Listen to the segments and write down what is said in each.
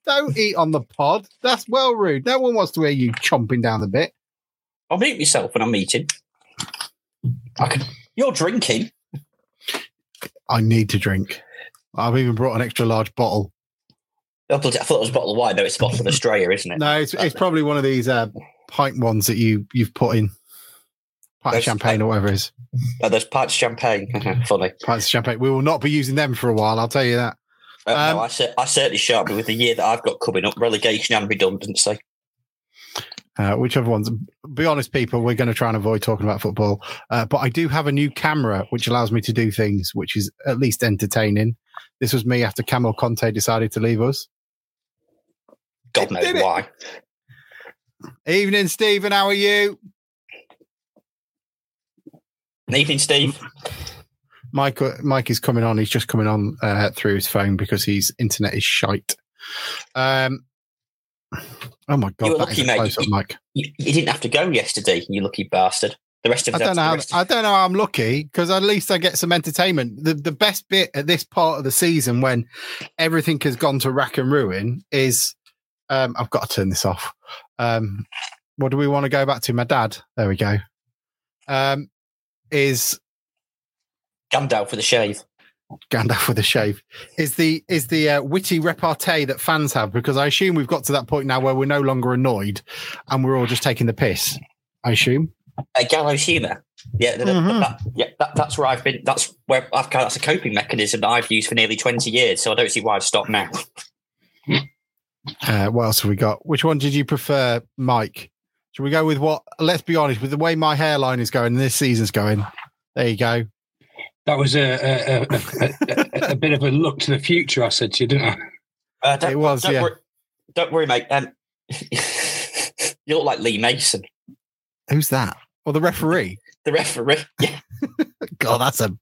Don't eat on the pod. That's well rude. No one wants to hear you chomping down the bit. I'll mute myself when I'm eating. You're drinking. I need to drink. I've even brought an extra large bottle. I thought it was a bottle of wine, though. It's a bottle of Australia, isn't it? No, it's probably one of these pint ones that you've put in. Pint of champagne or whatever it is. Oh, there's pints of champagne. Funny. Pints of champagne. We will not be using them for a while, I'll tell you that. No, I certainly shan't, but with the year that I've got coming up, relegation and redundancy. Which other ones? Be honest, people, we're going to try and avoid talking about football. But I do have a new camera, which allows me to do things, which is at least entertaining. This was me after Camille Conte decided to leave us. God knows why. Evening, Stephen. How are you? Evening, Steve. Mike is coming on. He's just coming on through his phone because his internet is shite. Oh my God! You were lucky, mate. Close-up, Mike. You didn't have to go yesterday. You lucky bastard. The rest of us. I don't know how I'm lucky because at least I get some entertainment. The best bit at this part of the season when everything has gone to rack and ruin is I've got to turn this off. What do we want to go back to? My dad. There we go. Is Gandalf with a shave. Gandalf with a shave is the witty repartee that fans have, because I assume we've got to that point now where we're no longer annoyed and we're all just taking the piss. I assume gallows humour. Yeah, that's where I've been. That's a coping mechanism that I've used for nearly 20 years. So I don't see why I'd stop now. What else have we got? Which one did you prefer, Mike? Should we go with what? Let's be honest, with the way my hairline is going and this season's going. There you go. That was a bit of a look to the future, I said to you, didn't I? It was, yeah. Don't worry, mate. You look like Lee Mason. Who's that? Or the referee? The referee, yeah. God, that's a...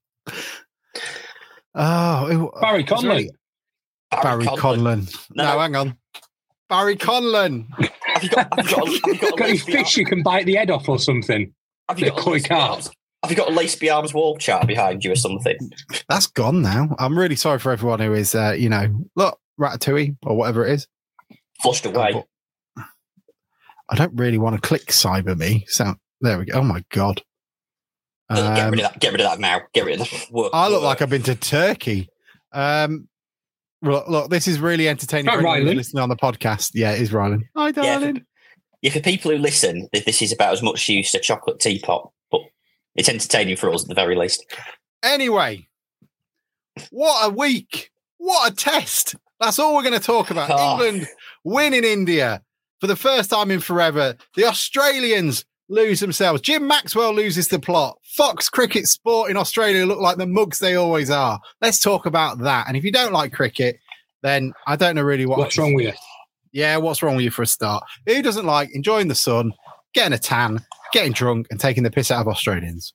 Barry Conlon. Barry Conlon. No, hang on. Barry Conlon. Have you got any fish you can bite the head off or something? Have you got a Lace Arms wall chart behind you or something? That's gone now. I'm really sorry for everyone who is, look, Ratatouille or whatever it is. Flushed away. I don't really want to click Cyber Me. So there we go. Oh my God. Get rid of that now. Get rid of that. I look like I've been to Turkey. Look, this is really entertaining for anyone listening on the podcast. Yeah, it is Rylan. Hi, darling. Yeah, for people who listen, this is about as much use as a chocolate teapot, but it's entertaining for us at the very least. Anyway, what a week. What a test. That's all we're going to talk about. England win in India for the first time in forever. The Australians lose themselves. Jim Maxwell loses the plot. Fox Cricket Sport in Australia look like the mugs they always are. Let's talk about that. And if you don't like cricket, then I don't know really what's wrong with you. Yeah, what's wrong with you for a start? Who doesn't like enjoying the sun, getting a tan, getting drunk and taking the piss out of Australians?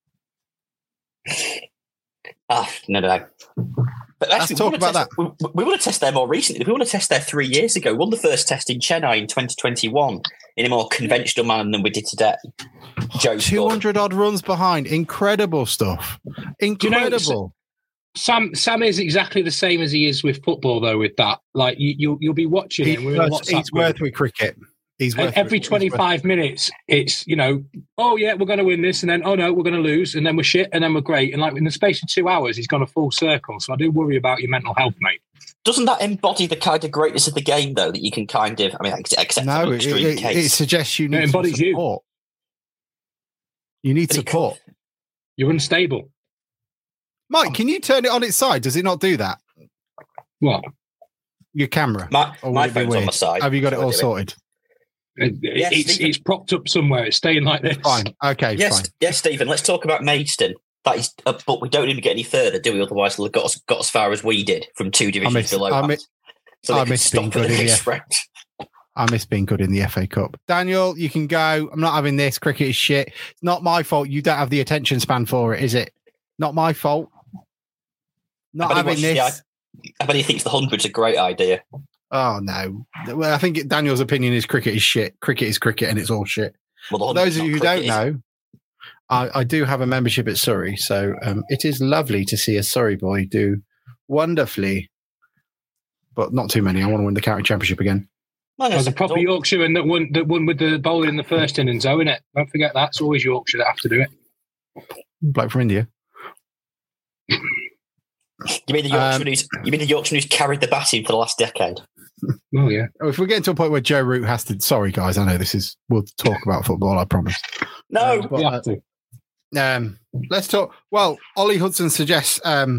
No. But actually, let's talk about that. We want to test there more recently. We want to test there 3 years ago. We won the first test in Chennai in 2021 in a more conventional manner than we did today. 200 odd runs behind. Incredible stuff. Incredible. Sam is exactly the same as he is with football, though, with that. Like, you'll be watching it. He's worth with cricket. Every 25 minutes, it's, oh, yeah, we're going to win this, and then, oh, no, we're going to lose, and then we're shit, and then we're great. And, like, in the space of 2 hours, he's gone a full circle. So I do worry about your mental health, mate. Doesn't that embody the kind of greatness of the game, though, that you can kind of, except no, for extreme case? It suggests you need some support. You need support. You're unstable. Mike, can you turn it on its side? Does it not do that? What? Your camera. My phone's on my side. Have you got it all sorted? It's propped up somewhere. It's staying like this. Fine. Okay. Yes, fine. Yes, Stephen. Let's talk about Maidstone. That is, but we don't need to get any further, do we? Otherwise, we'll have got as far as we did from 2 divisions below. I miss being good in the FA Cup. Daniel, you can go. I'm not having this. Cricket is shit. It's not my fault. You don't have the attention span for it, is it? Not my fault. Not having this. I bet he thinks the 100's a great idea. Oh, no. Well, I think Daniel's opinion is cricket is shit. Cricket is cricket and it's all shit. Well, for those of you who don't know, I do have a membership at Surrey, so it is lovely to see a Surrey boy do wonderfully. but not too many. I want to win the county championship again. There's a proper Yorkshireman that won with the bowling in the first innings, though, isn't it? Don't forget that. It's always Yorkshire that have to do it. Bloke from India. You mean the Yorkshireman who's carried the batting for the last decade? Oh yeah. If we're getting to a point where Joe Root has to, sorry guys, I know we'll talk about football. I promise. No, we have to. Let's talk. Well, Ollie Hodgson suggests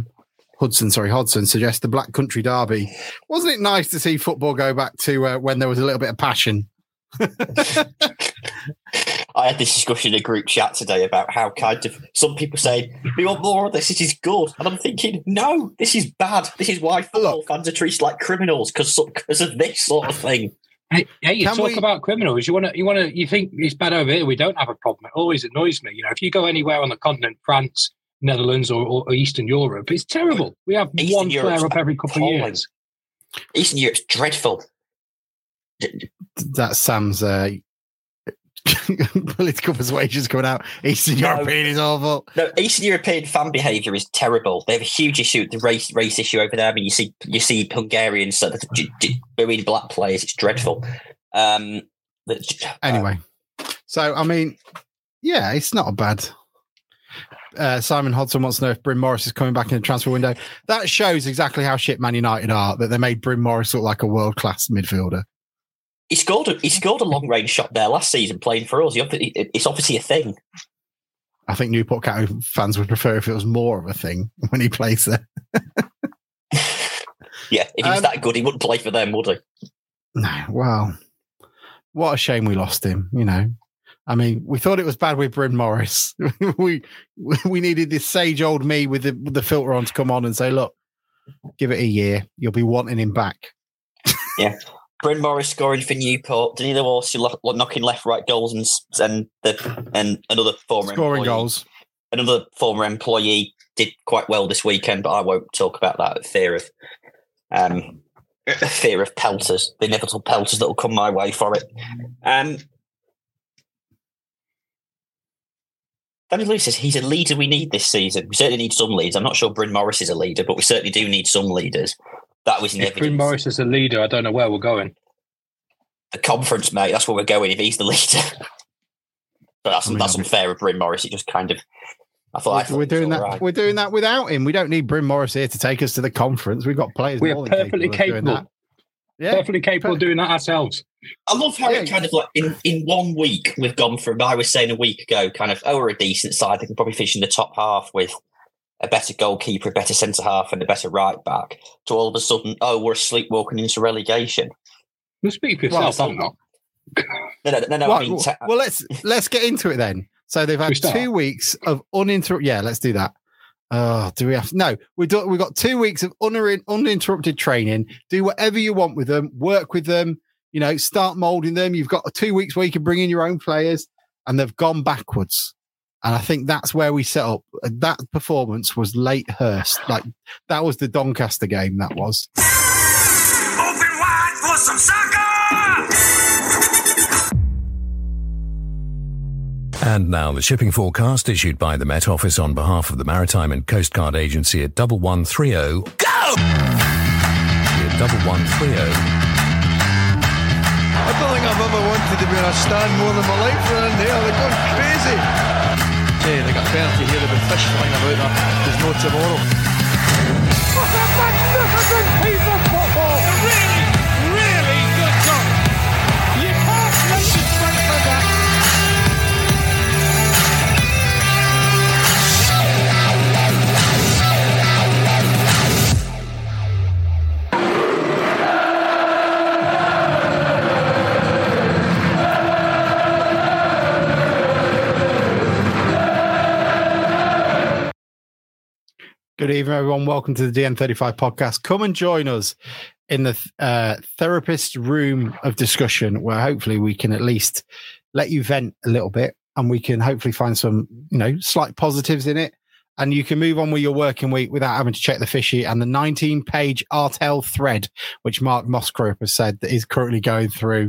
the Black Country Derby. Wasn't it nice to see football go back to when there was a little bit of passion? I had this discussion in a group chat today about how kind of some people say, we want more of this, this is good. And I'm thinking, no, this is bad. This is why football fans are treated like criminals because of this sort of thing. Hey, you talk about criminals. You think it's bad over here. We don't have a problem. It always annoys me. If you go anywhere on the continent, France, Netherlands, or Eastern Europe, it's terrible. We have one flare up every couple of years. Eastern Europe's dreadful. That's Sam's political persuasions coming out. Eastern European is awful. No, Eastern European fan behaviour is terrible. They have a huge issue with the race issue over there. I mean, you see Hungarians booing black players. It's dreadful. Anyway, so I mean, yeah, it's not a bad. Simon Hodson wants to know if Bryn Morris is coming back in the transfer window. That shows exactly how shit Man United are, that they made Bryn Morris look like a world-class midfielder. He scored a long-range shot there last season playing for us. It's obviously a thing. I think Newport County fans would prefer if it was more of a thing when he plays there. Yeah, if he was that good, he wouldn't play for them, would he? No, well, what a shame we lost him, I mean, we thought it was bad with Bryn Morris. we needed this sage old me with the filter on to come on and say, look, give it a year. You'll be wanting him back. Yeah. Bryn Morris scoring for Newport. Danilo Orsi knocking left-right goals and another former scoring employee, goals. Another former employee did quite well this weekend, but I won't talk about that. Fear of pelters, the inevitable pelters that will come my way for it. Danny Lewis says he's a leader we need this season. We certainly need some leaders. I'm not sure Bryn Morris is a leader, but we certainly do need some leaders. That was in evidence. If Bryn Morris is a leader, I don't know where we're going. The conference, mate. That's where we're going if he's the leader. But that's unfair of Bryn Morris. It just kind of. I thought we're doing that. Right. We're doing that without him. We don't need Bryn Morris here to take us to the conference. We've got players. We are perfectly capable. Perfectly capable of doing that ourselves. I love how it kind of like in 1 week we've gone from, I was saying a week ago, kind of, we're a decent side. They can probably finish in the top half with a better goalkeeper, a better centre half, and a better right back. To all of a sudden, we're sleepwalking into relegation. Well, speak for yourself, I'm not. No. Right, well, let's get into it then. So they've had 2 weeks of uninterrupted. Yeah, let's do that. Do we have? No, we've got 2 weeks of uninterrupted training. Do whatever you want with them. Work with them. Start molding them. You've got 2 weeks where you can bring in your own players, and they've gone backwards. And I think that's where we set up. That performance was late Hurst. Like, that was the Doncaster game, that was. Open wide for some soccer! And now the shipping forecast issued by the Met Office on behalf of the Maritime and Coast Guard Agency at 1130. Go! At 1130. I don't think I've ever wanted to be in a stand more than my life around there. They're going crazy. Hey, they got penalty here. They've been fish flying about that. There's no tomorrow. What a magnificent piece of football! A really, really good goal. You can't make it straight like that. Good evening, everyone. Welcome to the DN35 podcast. Come and join us in the therapist room of discussion, where hopefully we can at least let you vent a little bit, and we can hopefully find some, slight positives in it. And you can move on with your working week without having to check the fishy and the 19-page Artel thread, which Mark Moskroop has said that is currently going through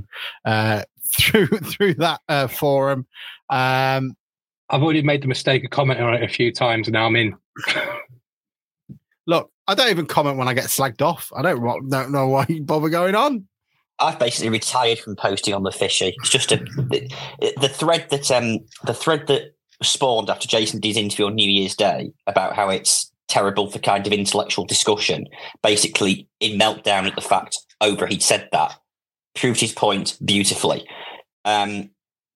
that forum. I've already made the mistake of commenting on it a few times, and now I'm in. Look, I don't even comment when I get slagged off. I don't know why you bother going on. I've basically retired from posting on the Fishy. It's just the thread that spawned after Jason D's interview on New Year's Day about how it's terrible for kind of intellectual discussion, basically in meltdown at the fact he'd said that, proved his point beautifully. Yeah.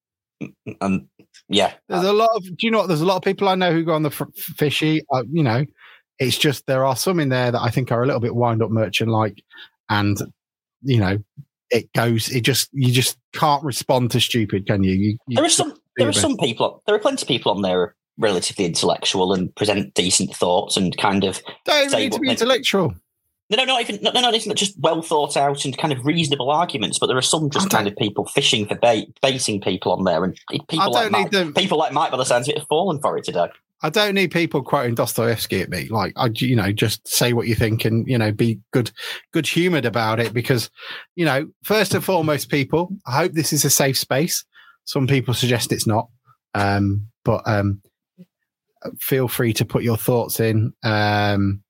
There's a lot of, there's a lot of people I know who go on the Fishy, it's just, there are some in there that I think are a little bit wind up merchant-like, and, you just can't respond to stupid, can you? There are plenty of people on there who are relatively intellectual and present decent thoughts and kind of don't need to be intellectual. No, not even just well thought out and kind of reasonable arguments, but there are some just kind of people fishing for baiting people on there, and people like Mike by the sounds of it have fallen for it today. I don't need people quoting Dostoevsky at me. Like, just say what you think and, be good humoured about it, because, first and foremost, people, I hope this is a safe space. Some people suggest it's not. But feel free to put your thoughts in, and,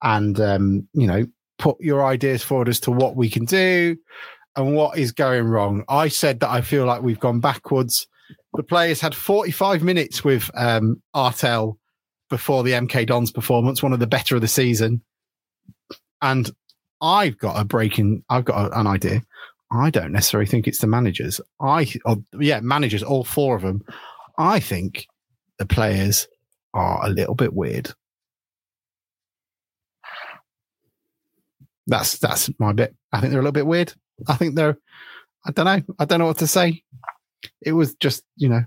put your ideas forward as to what we can do and what is going wrong. I said that I feel like we've gone backwards. The players had 45 minutes with Artel before the MK Dons performance, one of the better of the season. And I've got an idea. I don't necessarily think it's the managers. Managers, all four of them. I think the players are a little bit weird. That's my bit. I think they're a little bit weird. I think I don't know. I don't know what to say. It was just,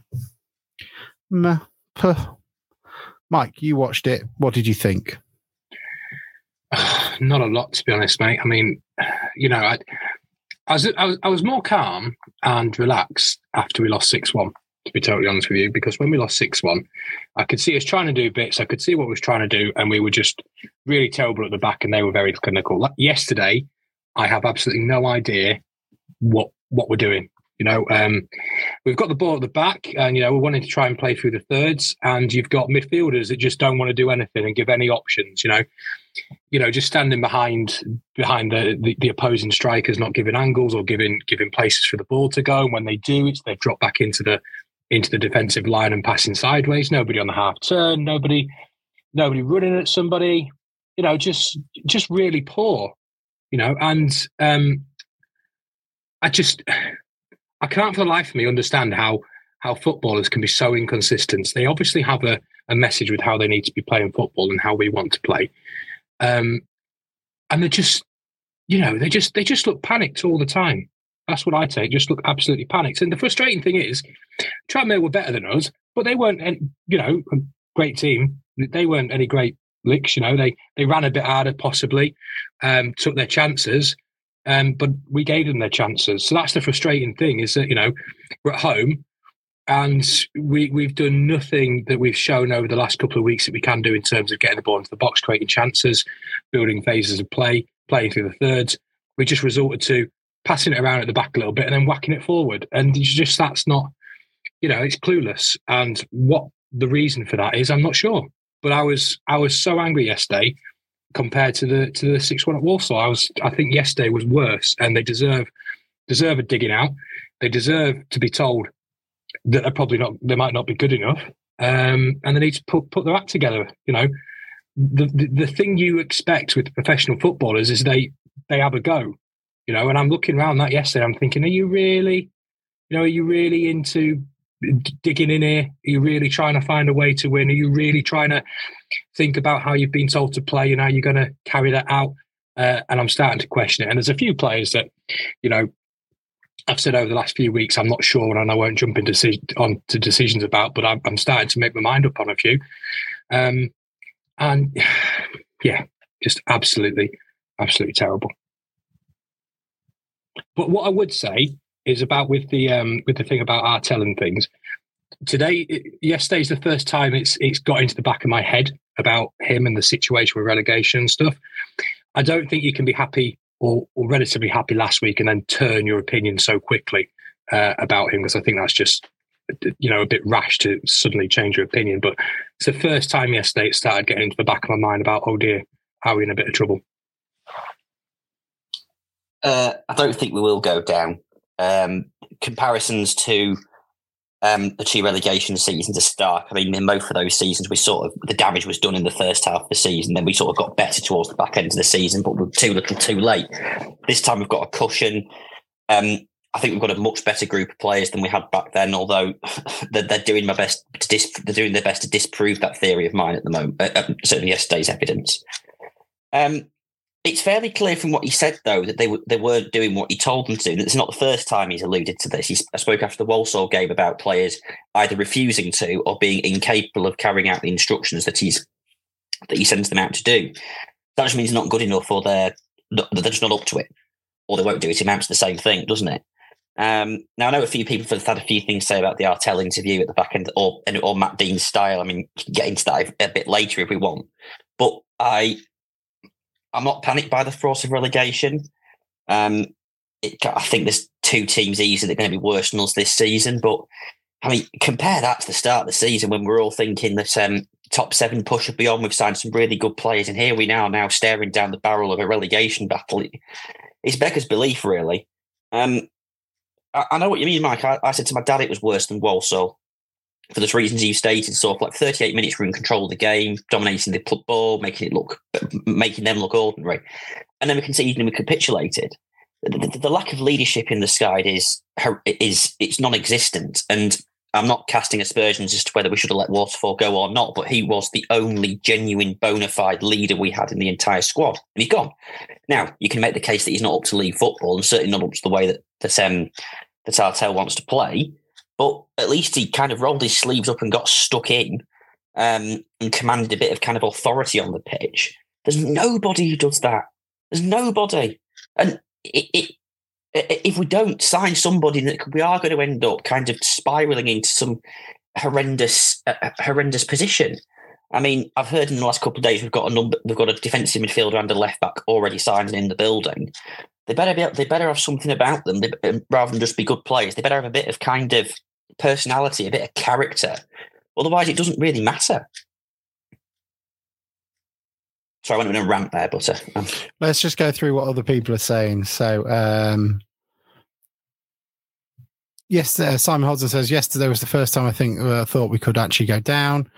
Mike, you watched it. What did you think? Not a lot, to be honest, mate. I mean, I was more calm and relaxed after we lost 6-1, to be totally honest with you, because when we lost 6-1, I could see us trying to do bits. I could see what we was trying to do, and we were just really terrible at the back, and they were very clinical. Yesterday, I have absolutely no idea what we're doing. We've got the ball at the back, and we're wanting to try and play through the thirds, and you've got midfielders that just don't want to do anything and give any options. Just standing behind the opposing strikers, not giving angles or giving places for the ball to go. And when they do, they drop back into the defensive line and passing sideways. Nobody on the half turn. Nobody running at somebody. Just really poor. And I can't for the life of me understand how footballers can be so inconsistent. They obviously have a message with how they need to be playing football and how we want to play. And they just look panicked all the time. That's what I take. Just look absolutely panicked. And the frustrating thing is, Tranmere were better than us, but they weren't, a great team. They weren't any great licks. They ran a bit harder, possibly, took their chances. But we gave them their chances. So that's the frustrating thing, is that, we're at home and we've done nothing that we've shown over the last couple of weeks that we can do in terms of getting the ball into the box, creating chances, building phases of play, playing through the thirds. We just resorted to passing it around at the back a little bit and then whacking it forward. And that's not, it's clueless. And what the reason for that is, I'm not sure. But I was so angry yesterday compared to the 6-1 at Walsall. I think yesterday was worse, and they deserve a digging out. They deserve to be told that they might not be good enough, and they need to put their act together. The thing you expect with professional footballers is they have a go. And I'm looking around that yesterday. I'm thinking, are you really into digging in here? Are you really trying to find a way to win? Are you really trying to think about how you've been told to play and how you're going to carry that out? And I'm starting to question it. And there's a few players that, I've said over the last few weeks, I'm not sure, and I won't jump into decisions about, but I'm starting to make my mind up on a few. And yeah, just absolutely terrible. But what I would say is about with the thing about Artel and things. Yesterday's the first time it's got into the back of my head about him and the situation with relegation and stuff. I don't think you can be happy or relatively happy last week and then turn your opinion so quickly about him, because I think that's just a bit rash to suddenly change your opinion. But it's the first time yesterday it started getting into the back of my mind about, oh dear, are we in a bit of trouble? I don't think we will go down. Comparisons to the 2 relegation seasons are stark. I mean, in both of those seasons, the damage was done in the first half of the season. Then we sort of got better towards the back end of the season, but we're too little, too late. This time we've got a cushion. I think we've got a much better group of players than we had back then. Although they're doing their best to disprove that theory of mine at the moment. Certainly yesterday's evidence. It's fairly clear from what he said, though, that they weren't doing what he told them to do. It's not the first time he's alluded to this. I spoke after the Walsall game about players either refusing to or being incapable of carrying out the instructions that he sends them out to do. That just means they're not good enough, or they're just not up to it, or they won't do it. It amounts to the same thing, doesn't it? Now, I know a few people have had a few things to say about the Artell interview at the back end, or Matt Dean's style. I mean, we can get into that a bit later if we want. But I'm not panicked by the thought of relegation. I think there's 2 teams easy that are going to be worse than us this season. But, I mean, compare that to the start of the season when we're all thinking that top 7 push and beyond, we've signed some really good players. And here we are now staring down the barrel of a relegation battle. It's beggars belief, really. I know what you mean, Mike. I said to my dad it was worse than Walsall. For the reasons you stated, sort of like 38 minutes we're in control of the game, dominating the ball, making them look ordinary. And then we conceded and we capitulated. The lack of leadership in the side is it's non-existent. And I'm not casting aspersions as to whether we should have let Waterfall go or not, but he was the only genuine bona fide leader we had in the entire squad. And he's gone. Now, you can make the case that he's not up to league football and certainly not up to the way that Artell wants to play. But at least he kind of rolled his sleeves up and got stuck in and commanded a bit of kind of authority on the pitch. There's nobody who does that. There's nobody. And if we don't sign somebody, that we are going to end up kind of spiralling into some horrendous position. I mean, I've heard in the last couple of days we've got a defensive midfielder and a left back already signed in the building. They better have something about them rather than just be good players. They better have a bit of kind of personality, a bit of character. Otherwise, it doesn't really matter. Sorry, I went on a rant there, but let's just go through what other people are saying. So, yes, Simon Hodson says yesterday was the first time I thought we could actually go down.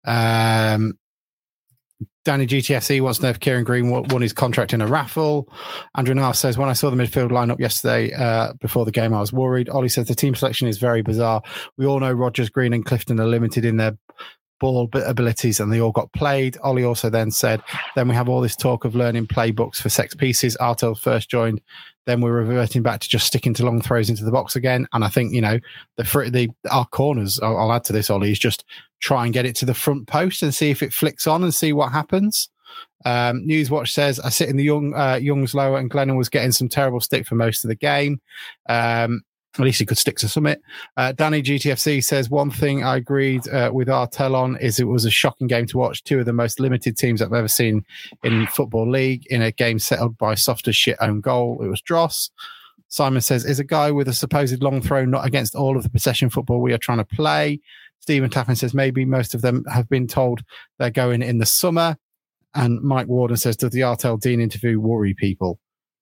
Danny GTFC wants to know if Kieran Green won his contract in a raffle. Andrew Nath says, when I saw the midfield lineup yesterday before the game, I was worried. Ollie says the team selection is very bizarre. We all know Rodgers, Green and Clifton are limited in their ball abilities and they all got played. Ollie also then said, then we have all this talk of learning playbooks for set pieces. Artell first joined, then we're reverting back to just sticking to long throws into the box again. And I think, our corners, I'll add to this, Ollie, is just try and get it to the front post and see if it flicks on and see what happens. Newswatch says, I sit in the Young's lower and Glennon was getting some terrible stick for most of the game. At least he could stick to summit. Danny GTFC says, one thing I agreed with Artell on is it was a shocking game to watch. 2 of the most limited teams I've ever seen in Football League in a game settled by soft as shit own goal. It was dross. Simon says, is a guy with a supposed long throw not against all of the possession football we are trying to play? Stephen Tappan says, maybe most of them have been told they're going in the summer. And Mike Warden says, does the Artell Dean interview worry people?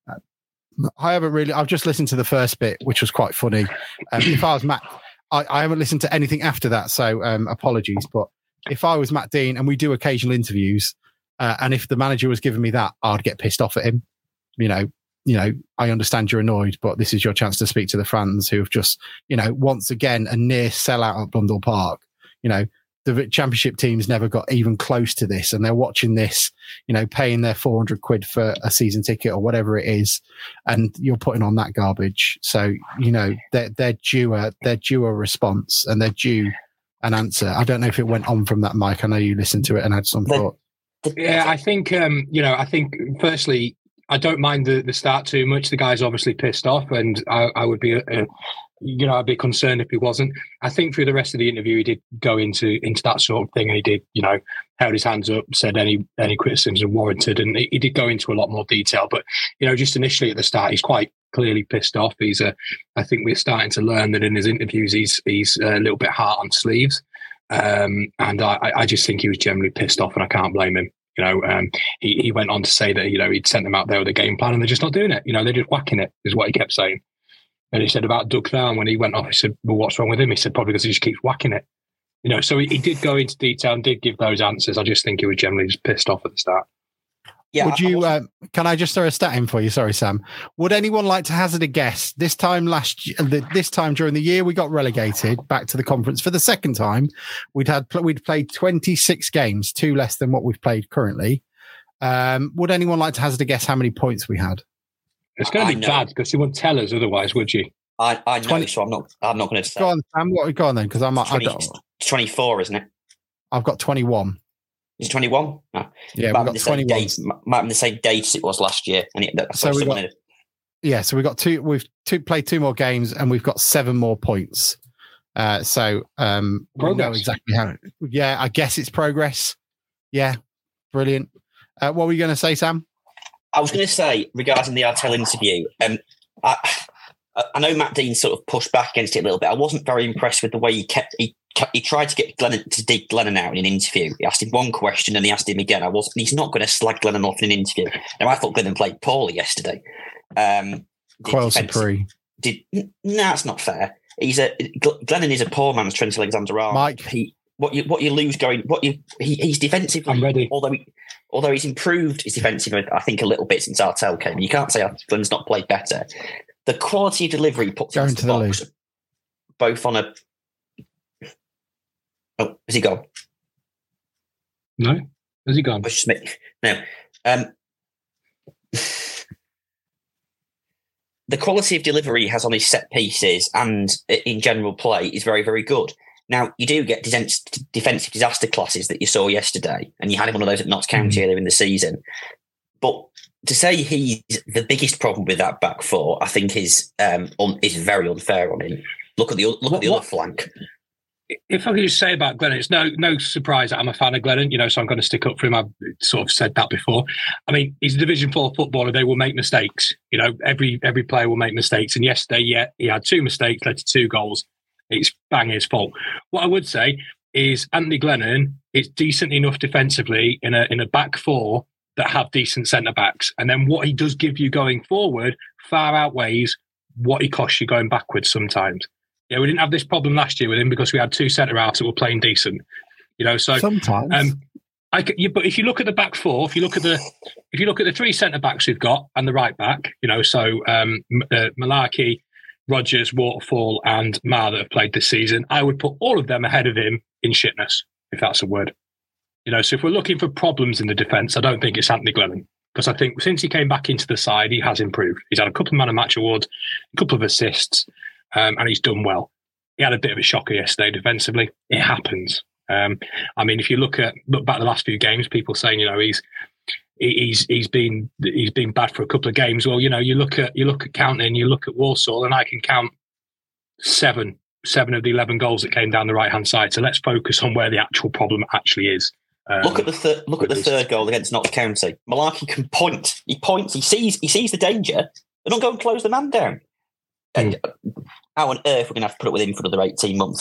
I've just listened to the first bit, which was quite funny. If I was Matt, I haven't listened to anything after that, so apologies. But if I was Matt Dean, and we do occasional interviews, and if the manager was giving me that, I'd get pissed off at him. I understand you're annoyed, but this is your chance to speak to the fans who have just, once again, a near sellout at Blundell Park. The championship teams never got even close to this, and they're watching this, paying their 400 quid for a season ticket or whatever it is, and you're putting on that garbage. So, they're due a response, and they're due an answer. I don't know if it went on from that, Mike. I know you listened to it and had some thought. Yeah, I think, I think firstly, I don't mind the start too much. The guy's obviously pissed off, and I would be I'd be concerned if he wasn't. I think through the rest of the interview, he did go into that sort of thing, and he did, held his hands up, said any criticisms are warranted, and he did go into a lot more detail. But just initially at the start, he's quite clearly pissed off. I think we're starting to learn that in his interviews, he's a little bit hard on sleeves, and I just think he was generally pissed off, and I can't blame him. He went on to say that, he'd sent them out there with a game plan and they're just not doing it. They're just whacking it, is what he kept saying. And he said about Doug Thorne, when he went off, he said, well, what's wrong with him? He said, probably because he just keeps whacking it. So he did go into detail and did give those answers. I just think he was generally just pissed off at the start. Yeah. Would you? Can I just throw a stat in for you? Sorry, Sam. Would anyone like to hazard a guess? This time during the year, we got relegated back to the conference for the second time. We'd played 26 games, 2 less than what we've played currently. Would anyone like to hazard a guess how many points we had? It's going to be bad because you wouldn't tell us otherwise, would you? I know, 20, so I'm not going to say. Go on, Sam. Go on then, because I'm 24, isn't it? I've got 21. Is it 21? No. Yeah, we've got 21. Might have the same date as it was last year. And so we got two. We've played 2 more games, and we've got 7 more points. We know exactly how. Yeah, I guess it's progress. Yeah, brilliant. What were you going to say, Sam? I was going to say regarding the Artell interview. I know Matt Dean sort of pushed back against it a little bit. I wasn't very impressed with the way he tried to get Glennon to dig Glennon out in an interview. He asked him one question and he asked him again. He's not going to slag Glennon off in an interview. Now, I thought Glennon played poorly yesterday. Quail Supreme. No, that's not fair. Glennon is a poor man's Trent Alexander-Arnold. Mike, he's defensively. I'm ready. Although he's improved his defensive, I think, a little bit since Artell came. You can't say Glennon's not played better. The quality of delivery puts him into the box, both on a. Oh, has he gone? No, has he gone? No. The quality of delivery he has on his set pieces and in general play is very, very good. Now, you do get defensive disaster classes that you saw yesterday, and you had one of those at Notts County earlier in the season. But to say he's the biggest problem with that back four, I think is very unfair on him. Look at the other flank. If I could just say about Glennon, it's no surprise that I'm a fan of Glennon, so I'm going to stick up for him. I've sort of said that before. I mean, he's a Division 4 footballer. They will make mistakes. Every player will make mistakes. And yesterday, he had 2 mistakes, led to 2 goals. It's bang his fault. What I would say is Anthony Glennon is decent enough defensively in a back four that have decent centre-backs. And then what he does give you going forward far outweighs what he costs you going backwards sometimes. Yeah, we didn't have this problem last year with him because we had 2 centre-halves that were playing decent. So sometimes. But if you look at the back four, if you look at the 3 centre-backs we've got and the right back, Malarkey, Rodgers, Waterfall and Maher that have played this season, I would put all of them ahead of him in shitness, if that's a word. So if we're looking for problems in the defence, I don't think it's Anthony Glennon. Because I think since he came back into the side, he has improved. He's had a couple of Man of Match awards, a couple of assists, and he's done well. He had a bit of a shocker yesterday defensively. It happens. If you look back the last few games, people saying, he's been bad for a couple of games. Well, you look at counting, you look at Walsall, and I can count 7 of the 11 goals that came down the right hand side. So let's focus on where the actual problem actually is. Look at the third goal against Notts County. Malarkey can point. He points. He sees the danger. They don't go and close the man down. And how on earth we're going to have to put up with him for another 18 months?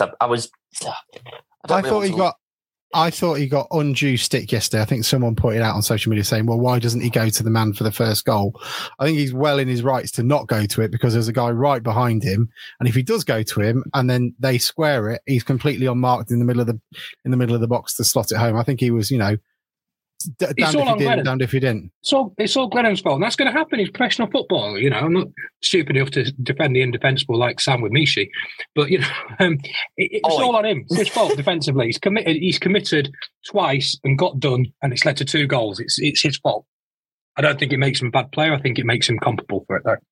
I thought he got undue stick yesterday. I think someone pointed out on social media saying, well, why doesn't he go to the man for the first goal? I think he's well in his rights to not go to it because there's a guy right behind him. And if he does go to him and then they square it, he's completely unmarked in the middle of the box to slot it home. I think he was, damned if he did, damned if he didn't. So it's all Glennon's fault. And that's going to happen. He's a professional footballer. I'm not stupid enough to defend the indefensible like Sam with Mishi. But, it's all on him. It's his fault defensively. He's committed twice and got done, and it's led to 2 goals. It's his fault. I don't think it makes him a bad player. I think it makes him comparable for it, though.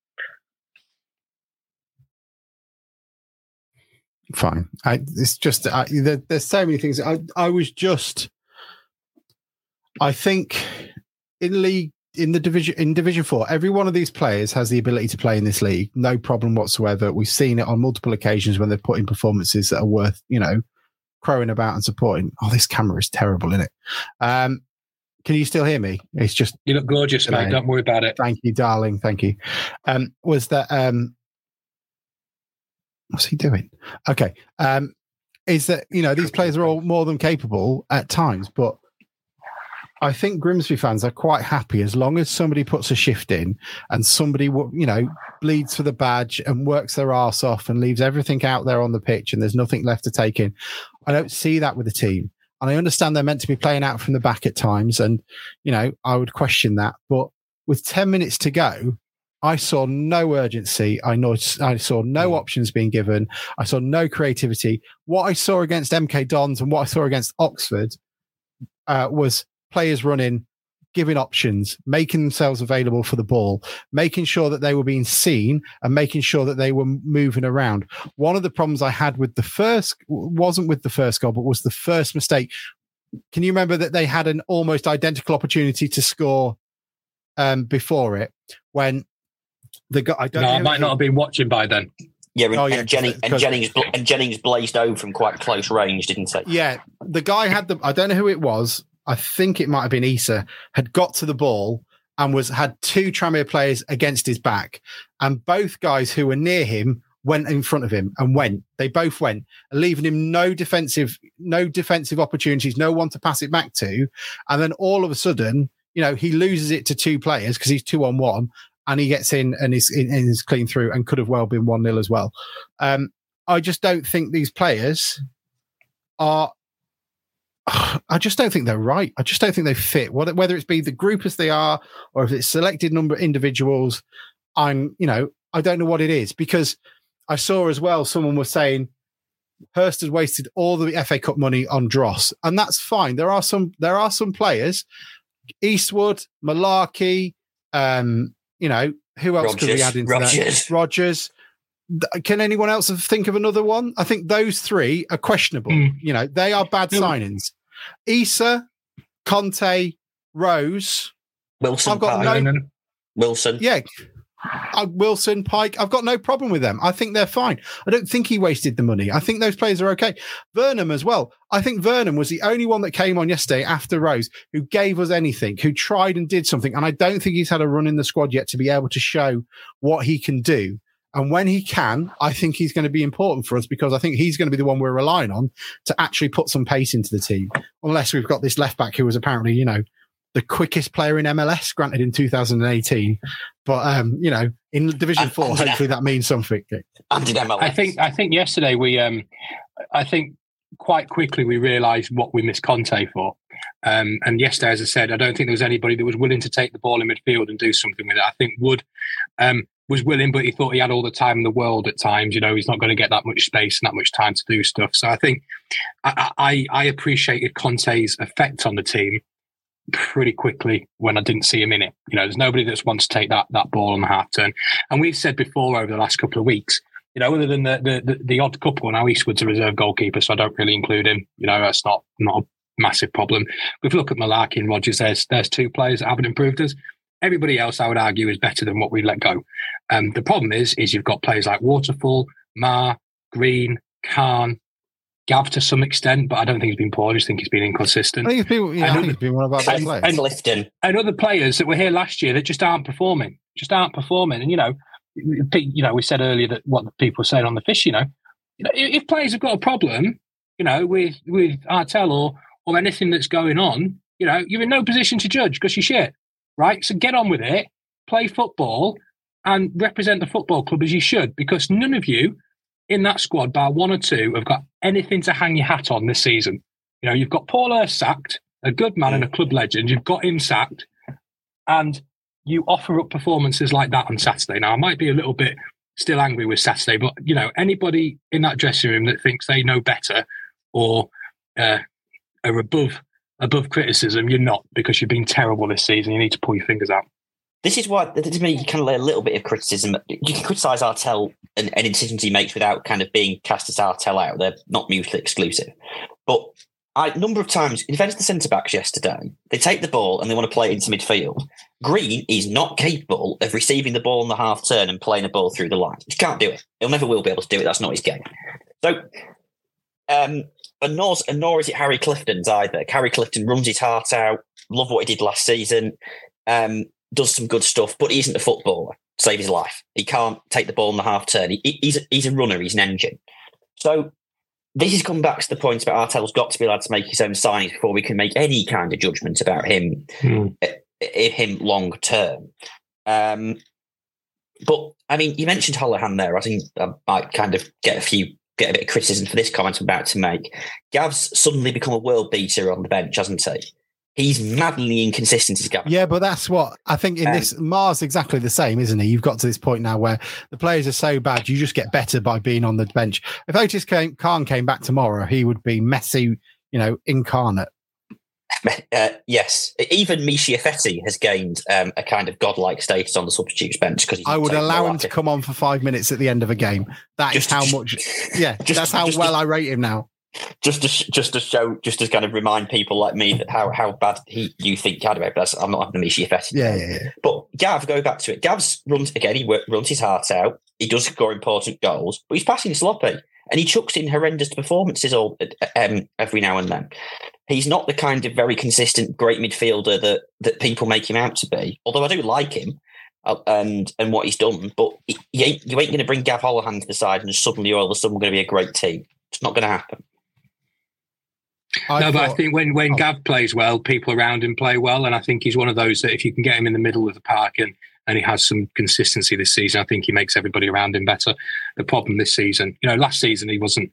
Fine. It's just, there's so many things. I think in Division 4, every one of these players has the ability to play in this league, no problem whatsoever. We've seen it on multiple occasions when they've put in performances that are worth, crowing about and supporting. Oh, this camera is terrible, isn't it? Can you still hear me? It's just you look gorgeous, mate. Don't worry about it. Thank you, darling. Thank you. Was that what's he doing? Okay. Is that these players are all more than capable at times, but I think Grimsby fans are quite happy as long as somebody puts a shift in and somebody, bleeds for the badge and works their arse off and leaves everything out there on the pitch and there's nothing left to take in. I don't see that with the team. And I understand they're meant to be playing out from the back at times. And, I would question that. But with 10 minutes to go, I saw no urgency. I saw no options being given. I saw no creativity. What I saw against MK Dons and what I saw against Oxford was players running, giving options, making themselves available for the ball, making sure that they were being seen and making sure that they were moving around. One of the problems I had with wasn't with the first goal, but was the first mistake. Can you remember that they had an almost identical opportunity to score before it when the guy? I might not have been watching by then. Yeah, Jennings blazed over from quite close range, didn't he? Yeah, the guy had I don't know who it was. I think it might have been Issa, had got to the ball and had two Tranmere players against his back. And both guys who were near him went in front of him and they both went, leaving him no defensive opportunities, no one to pass it back to. And then all of a sudden, he loses it to two players because he's 2-on-1 and he gets in and is clean through and could have well been 1-0 as well. I just don't think these players are... I just don't think they're right. I just don't think they fit. Whether it's be the group as they are, or if it's selected number of individuals, I don't know what it is. Because I saw as well, someone was saying Hurst has wasted all the FA Cup money on Dross, and that's fine. There are some players, Eastwood, Malarkey, who else could we add into that? Rogers. Can anyone else think of another one? I think those three are questionable. They are bad signings. Issa, Conte, Rose, Wilson. I've got Wilson. Yeah. Wilson, Pike. I've got no problem with them. I think they're fine. I don't think he wasted the money. I think those players are okay. Vernon as well. I think Vernon was the only one that came on yesterday after Rose who gave us anything, who tried and did something. And I don't think he's had a run in the squad yet to be able to show what he can do. And when he can, I think he's going to be important for us because I think he's going to be the one we're relying on to actually put some pace into the team. Unless we've got this left back who was apparently, the quickest player in MLS, granted in 2018. But, in Division 4, hopefully that means something. I think yesterday I think quite quickly we realised what we missed Conte for. And yesterday, as I said, I don't think there was anybody that was willing to take the ball in midfield and do something with it. I think Wood was willing, but he thought he had all the time in the world at times. He's not going to get that much space and that much time to do stuff. So I think I appreciated Conte's effect on the team pretty quickly when I didn't see him in it. There's nobody that wants to take that ball on the half turn. And we've said before over the last couple of weeks, other than the odd couple, now Eastwood's a reserve goalkeeper, so I don't really include him. That's not a massive problem. If we look at Malarkey and Rogers, there's two players that haven't improved us. Everybody else, I would argue, is better than what we let go. The problem is you've got players like Waterfall, Ma, Green, Khan, Gav to some extent, but I don't think he's been poor. I just think he's been inconsistent. I think he's been one of our best players. And Clifton. And other players that were here last year that just aren't performing. And, we said earlier that what the people were saying on the fish, if players have got a problem, with Artell or anything that's going on, you're in no position to judge because you're shit. Right, so get on with it, play football, and represent the football club as you should, because none of you in that squad, bar one or two, have got anything to hang your hat on this season. You've got Paul Hurst sacked, a good man and a club legend. You've got him sacked, and you offer up performances like that on Saturday. Now, I might be a little bit still angry with Saturday, but, anybody in that dressing room that thinks they know better or are above criticism, you're not, because you've been terrible this season. You need to pull your fingers out. This is why, to me, you kind of lay a little bit of criticism. You can criticise Artell and any decisions he makes without kind of being cast as Artell out. They're not mutually exclusive. But a number of times, in defence of the centre-backs yesterday, they take the ball and they want to play it into midfield. Green is not capable of receiving the ball on the half-turn and playing a ball through the line. He can't do it. He'll never will be able to do it. That's not his game. So, and nor is it Harry Clifton's either. Harry Clifton runs his heart out. Love what he did last season. Does some good stuff, but he isn't a footballer to save his life. He can't take the ball in the half turn. He's a runner. He's an engine. So this has come back to the point about Arteta's got to be allowed to make his own signings before we can make any kind of judgment about him, him long term. But I mean, you mentioned Holohan there. I think I might kind of get a bit of criticism for this comment I'm about to make. Gav's suddenly become a world beater on the bench, hasn't he? He's madly inconsistent as Gav. Yeah, but that's what I think in this. Mars exactly the same, isn't he? You've got to this point now where the players are so bad, you just get better by being on the bench. If Otis Khan came back tomorrow, he would be Messi, incarnate. Yes, even Michi Effetti has gained a kind of godlike status on the substitutes bench because I would allow him to come on for 5 minutes at the end of a game. That's how well I rate him now. Just to kind of remind people like me that how bad you think Cadbury, but I'm not having a Michi Effetti. Yeah. But Gav, go back to it. Gav's runs again. He runs his heart out. He does score important goals, but he's passing sloppy, and he chucks in horrendous performances all every now and then. He's not the kind of very consistent, great midfielder that people make him out to be. Although I do like him and what he's done, but you ain't going to bring Gav Holohan to the side and suddenly all of a sudden we're going to be a great team. It's not going to happen. But I think when Gav plays well, people around him play well, and I think he's one of those that if you can get him in the middle of the park and he has some consistency this season, I think he makes everybody around him better. The problem this season, last season he wasn't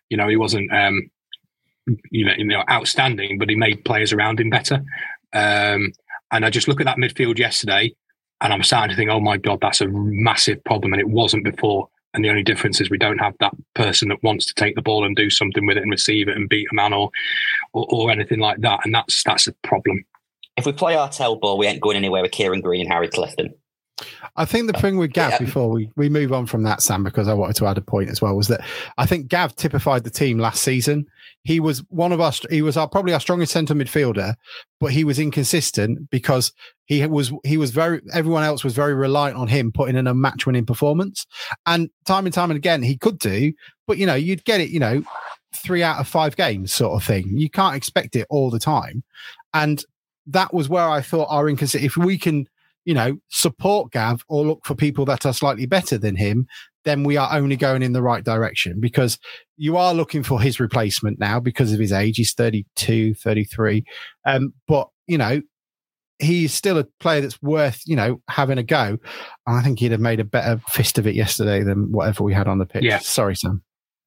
outstanding, but he made players around him better. And I just look at that midfield yesterday, and I'm starting to think, oh my God, that's a massive problem, and it wasn't before. And the only difference is we don't have that person that wants to take the ball and do something with it and receive it and beat a man or anything like that. And that's a problem. If we play our tail ball, we ain't going anywhere with Kieran Green and Harry Clifton. I think the thing with Gav, before we move on from that, Sam, because I wanted to add a point as well, was that I think Gav typified the team last season. He was probably our strongest centre midfielder, but he was inconsistent because everyone else was very reliant on him putting in a match-winning performance. And time and again, he could do, but you'd get it, 3 out of 5 games sort of thing. You can't expect it all the time. And that was where I thought our inconsistency, if we can, support Gav or look for people that are slightly better than him, then we are only going in the right direction, because you are looking for his replacement now because of his age. He's 32, 33. But, he's still a player that's worth, having a go. And I think he'd have made a better fist of it yesterday than whatever we had on the pitch. Yeah. Sorry, Sam.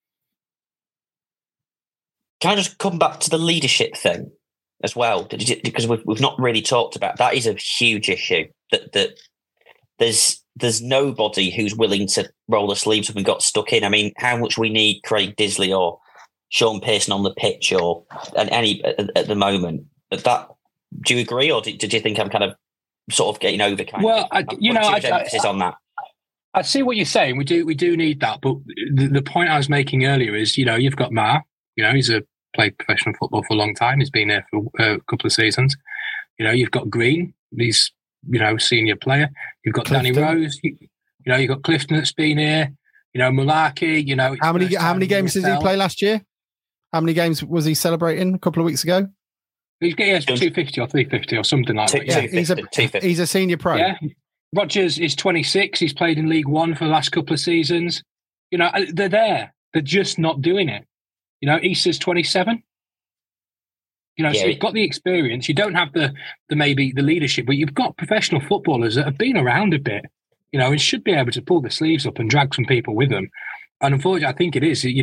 Can I just come back to the leadership thing as well? Because we've not really talked about that. Is a huge issue that there's nobody who's willing to roll the sleeves up and got stuck in. I mean, how much we need Craig Disley or Sean Pearson on the pitch or any at the moment. That do you agree, or did you think I'm kind of sort of getting over? Emphasis on that. I see what you're saying. We do need that, but the point I was making earlier is, you've got Ma. He's played professional football for a long time. He's been there for a couple of seasons. You've got Green. He's senior player. You've got Clifton. Danny Rose. You've got Clifton that's been here. Mulaki. How many games did he play last year? How many games was he celebrating a couple of weeks ago? He's getting 250 or 350 or something like that. Yeah, he's a senior pro. Yeah. Rogers is 26. He's played in League One for the last couple of seasons. They're there. They're just not doing it. Issa's 27. So you've got the experience. You don't have the maybe the leadership, but you've got professional footballers that have been around a bit, and should be able to pull the sleeves up and drag some people with them. And unfortunately, I think it is. You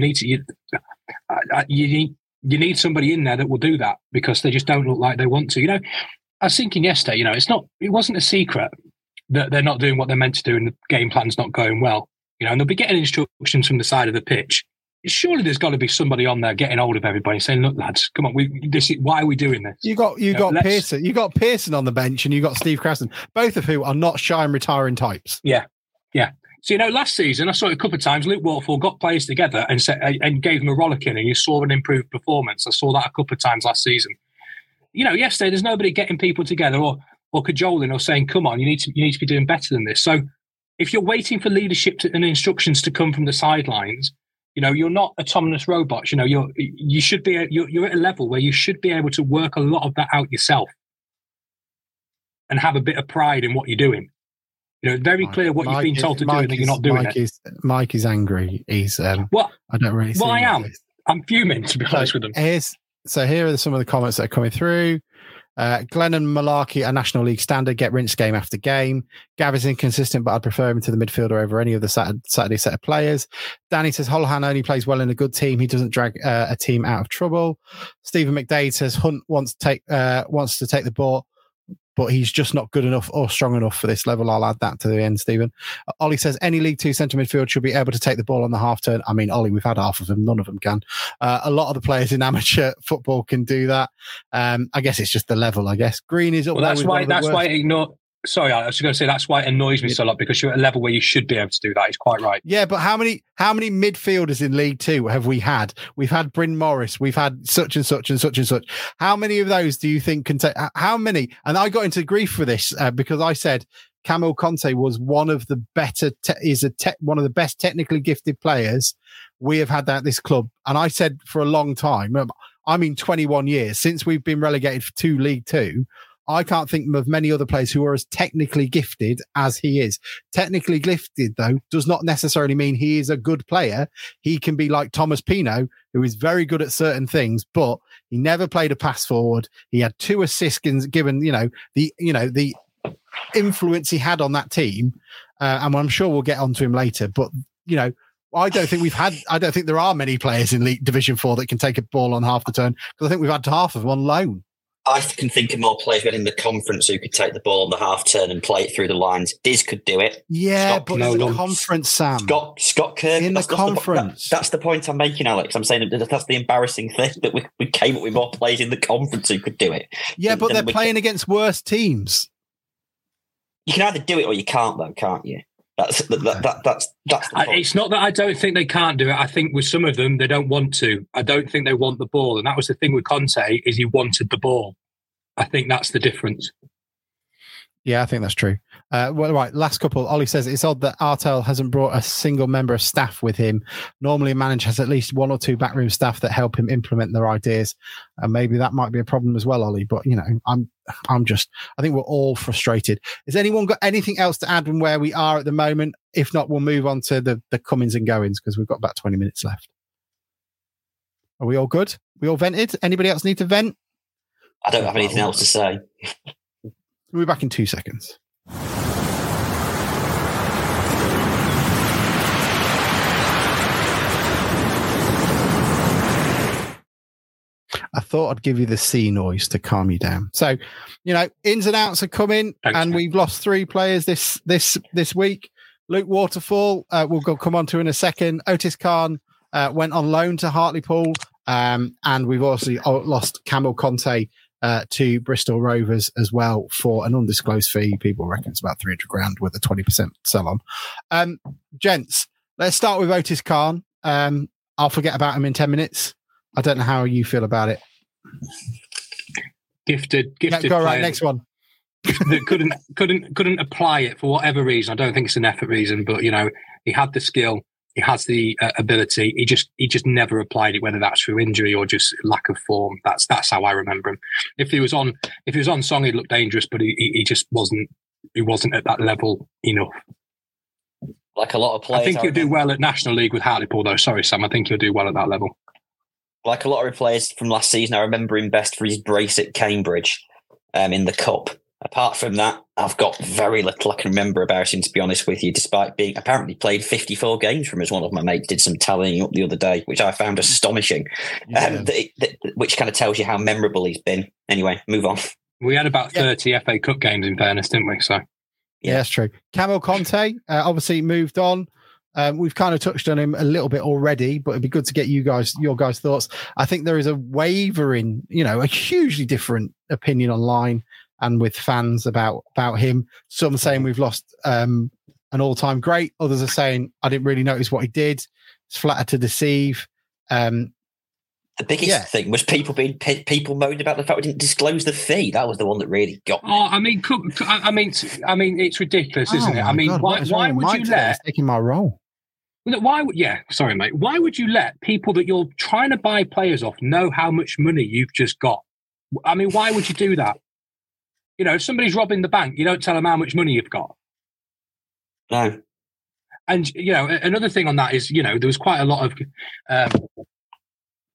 need somebody in there that will do that, because they just don't look like they want to. I was thinking yesterday, it wasn't a secret that they're not doing what they're meant to do and the game plan's not going well. And they'll be getting instructions from the side of the pitch. Surely there's got to be somebody on there getting hold of everybody saying, "Look, lads, come on, why are we doing this?" You got Pearson. You got Pearson on the bench, and you got Steve Craston, both of who are not shy and retiring types. Yeah. So last season I saw it a couple of times. Luke Waterfall got players together and gave them a rollicking, and you saw an improved performance. I saw that a couple of times last season. Yesterday there's nobody getting people together or cajoling or saying, "Come on, you need to be doing better than this." So if you're waiting for leadership and instructions to come from the sidelines, you're not autonomous robots. You should be. You're at a level where you should be able to work a lot of that out yourself, and have a bit of pride in what you're doing. Very clear what you've been told to do, and that you're not doing it. Mike is angry. He's I don't really. Well, I am. I'm fuming, to be honest with them. Here are some of the comments that are coming through. Glennon Malarkey, a National League standard, get rinsed game after game. Gav is inconsistent, but I'd prefer him to the midfielder over any of the Saturday set of players. Danny says Holohan only plays well in a good team. He doesn't drag a team out of trouble. Stephen McDade says Hunt wants to take the ball, but he's just not good enough or strong enough for this level. I'll add that to the end, Stephen. Ollie says any League Two centre midfield should be able to take the ball on the half turn. I mean, Ollie, we've had half of them. None of them can. A lot of the players in amateur football can do that. I guess it's just the level, I guess. Green is up there. That's why Sorry, I was going to say that's why it annoys me so lot, because you're at a level where you should be able to do that. It's quite right. Yeah, but how many midfielders in League Two have we had? We've had Bryn Morris. We've had such and such and such and such. How many of those do you think can take? How many? And I got into grief for this because I said Kamil Conte was one of the better, one of the best technically gifted players we have had at this club. And I said for a long time, 21 years since we've been relegated to League Two. I can't think of many other players who are as technically gifted as he is. Technically gifted, though, does not necessarily mean he is a good player. He can be like Thomas Pino, who is very good at certain things, but he never played a pass forward. He had 2 assists given, the influence he had on that team. And I'm sure we'll get onto him later. But, I don't think there are many players in League Division 4 that can take a ball on half the turn, because I think we've had half of them on loan. I can think of more players in the conference who could take the ball on the half turn and play it through the lines. Diz could do it. Yeah, but in the conference, Sam. Scott Kirk. In the conference. That's the point I'm making, Alex. I'm saying that's the embarrassing thing, that we came up with more players in the conference who could do it. Yeah, but they're playing against worse teams. You can either do it or you can't, though, can't you? That's the point. It's not that I don't think they can't do it. I think with some of them, they don't want to. I don't think they want the ball. And that was the thing with Conte, is he wanted the ball. I think that's the difference. Yeah, I think that's true. Right, last couple. Ollie says it's odd that Artel hasn't brought a single member of staff with him. Normally, a manager has at least 1 or 2 backroom staff that help him implement their ideas, and maybe that might be a problem as well, Ollie. But I think we're all frustrated. Has anyone got anything else to add on where we are at the moment? If not, we'll move on to the comings and goings, because we've got about 20 minutes left. Are we all good? We all vented? Anybody else need to vent? I don't have anything else to say. We'll be back in 2 seconds. I thought I'd give you the sea noise to calm you down. So, ins and outs are coming. Thanks, and we've lost 3 players this week. Luke Waterfall, we'll come on to in a second. Otis Khan went on loan to Hartlepool. And we've also lost Kamil Conte to Bristol Rovers as well for an undisclosed fee. People reckon it's about 300 grand with a 20% sell on. Gents, let's start with Otis Khan. I'll forget about him in 10 minutes. I don't know how you feel about it. Gifted. Go right, next one. That couldn't apply it for whatever reason. I don't think it's an effort reason, but he had the skill. He has the ability. He just never applied it, whether that's through injury or just lack of form. That's how I remember him. If he was on song, he'd look dangerous, but he just wasn't. He wasn't at that level enough. Like a lot of players, I think he'll do well at National League with Hartlepool, though. Sorry, Sam. I think he'll do well at that level. Like a lot of players from last season, I remember him best for his brace at Cambridge in the Cup. Apart from that, I've got very little I can remember about him, to be honest with you, despite being apparently played 54 games from us. One of my mates did some tallying up the other day, which I found astonishing, which kind of tells you how memorable he's been. Anyway, move on. We had about 30 FA Cup games, in fairness, didn't we? So, yeah, that's true. Kamil Conte obviously moved on. We've kind of touched on him a little bit already, but it'd be good to get your guys' thoughts. I think there is a wavering, a hugely different opinion online and with fans about him. Some saying we've lost an all-time great. Others are saying I didn't really notice what he did. It's flatter to deceive. The biggest thing was people moaned about the fact we didn't disclose the fee. That was the one that really got me. Oh, I mean, it's ridiculous, isn't it? I mean, God, why would you let taking my role? Sorry, mate. Why would you let people that you're trying to buy players off know how much money you've just got? I mean, why would you do that? If somebody's robbing the bank, you don't tell them how much money you've got. No. And, another thing on that is, there was quite a lot of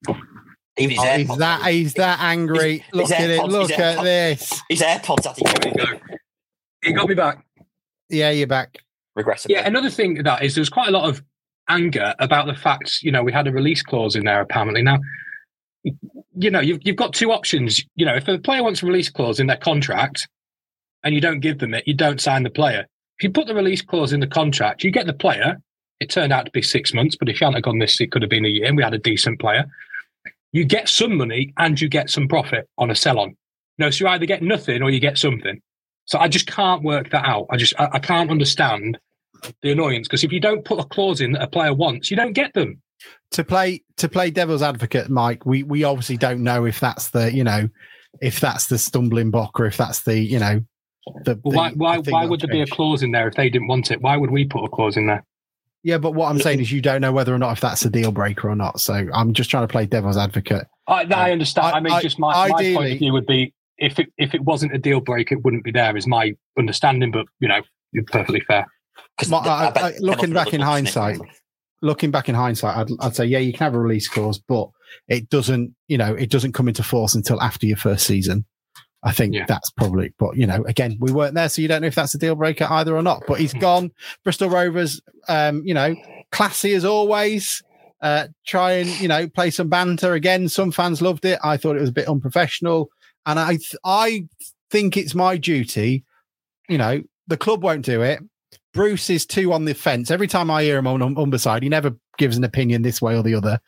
Even his he's that angry. Look at it. Look at this. His AirPods had to go. He got me back. Yeah, you're back. Regrettably. Yeah, another thing to that is there's quite a lot of anger about the fact, we had a release clause in there apparently. Now, you've got two options. If a player wants a release clause in their contract and you don't give them it, you don't sign the player. If you put the release clause in the contract, you get the player. It turned out to be 6 months, but if you hadn't have gone this, it could have been a year, and we had a decent player. You get some money and you get some profit on a sell-on. So you either get nothing or you get something. So I just can't work that out. I can't understand the annoyance, because if you don't put a clause in that a player wants, you don't get them. To play devil's advocate, Mike, we obviously don't know if that's the stumbling block, or if that's the why would there be a clause in there if they didn't want it? Why would we put a clause in there? Yeah, but what I'm saying is you don't know whether or not if that's a deal breaker or not. So I'm just trying to play devil's advocate. I understand. My point of view would be if it wasn't a deal breaker, it wouldn't be there, is my understanding. But you're perfectly fair. Looking back in hindsight, I'd say, yeah, you can have a release clause, but it doesn't come into force until after your first season. I think that's probably, but again, we weren't there, so you don't know if that's a deal breaker either or not. But he's gone. Bristol Rovers, classy as always. Try and play some banter again. Some fans loved it. I thought it was a bit unprofessional, and I think it's my duty. The club won't do it. Bruce is too on the fence. Every time I hear him on Humberside, he never gives an opinion this way or the other.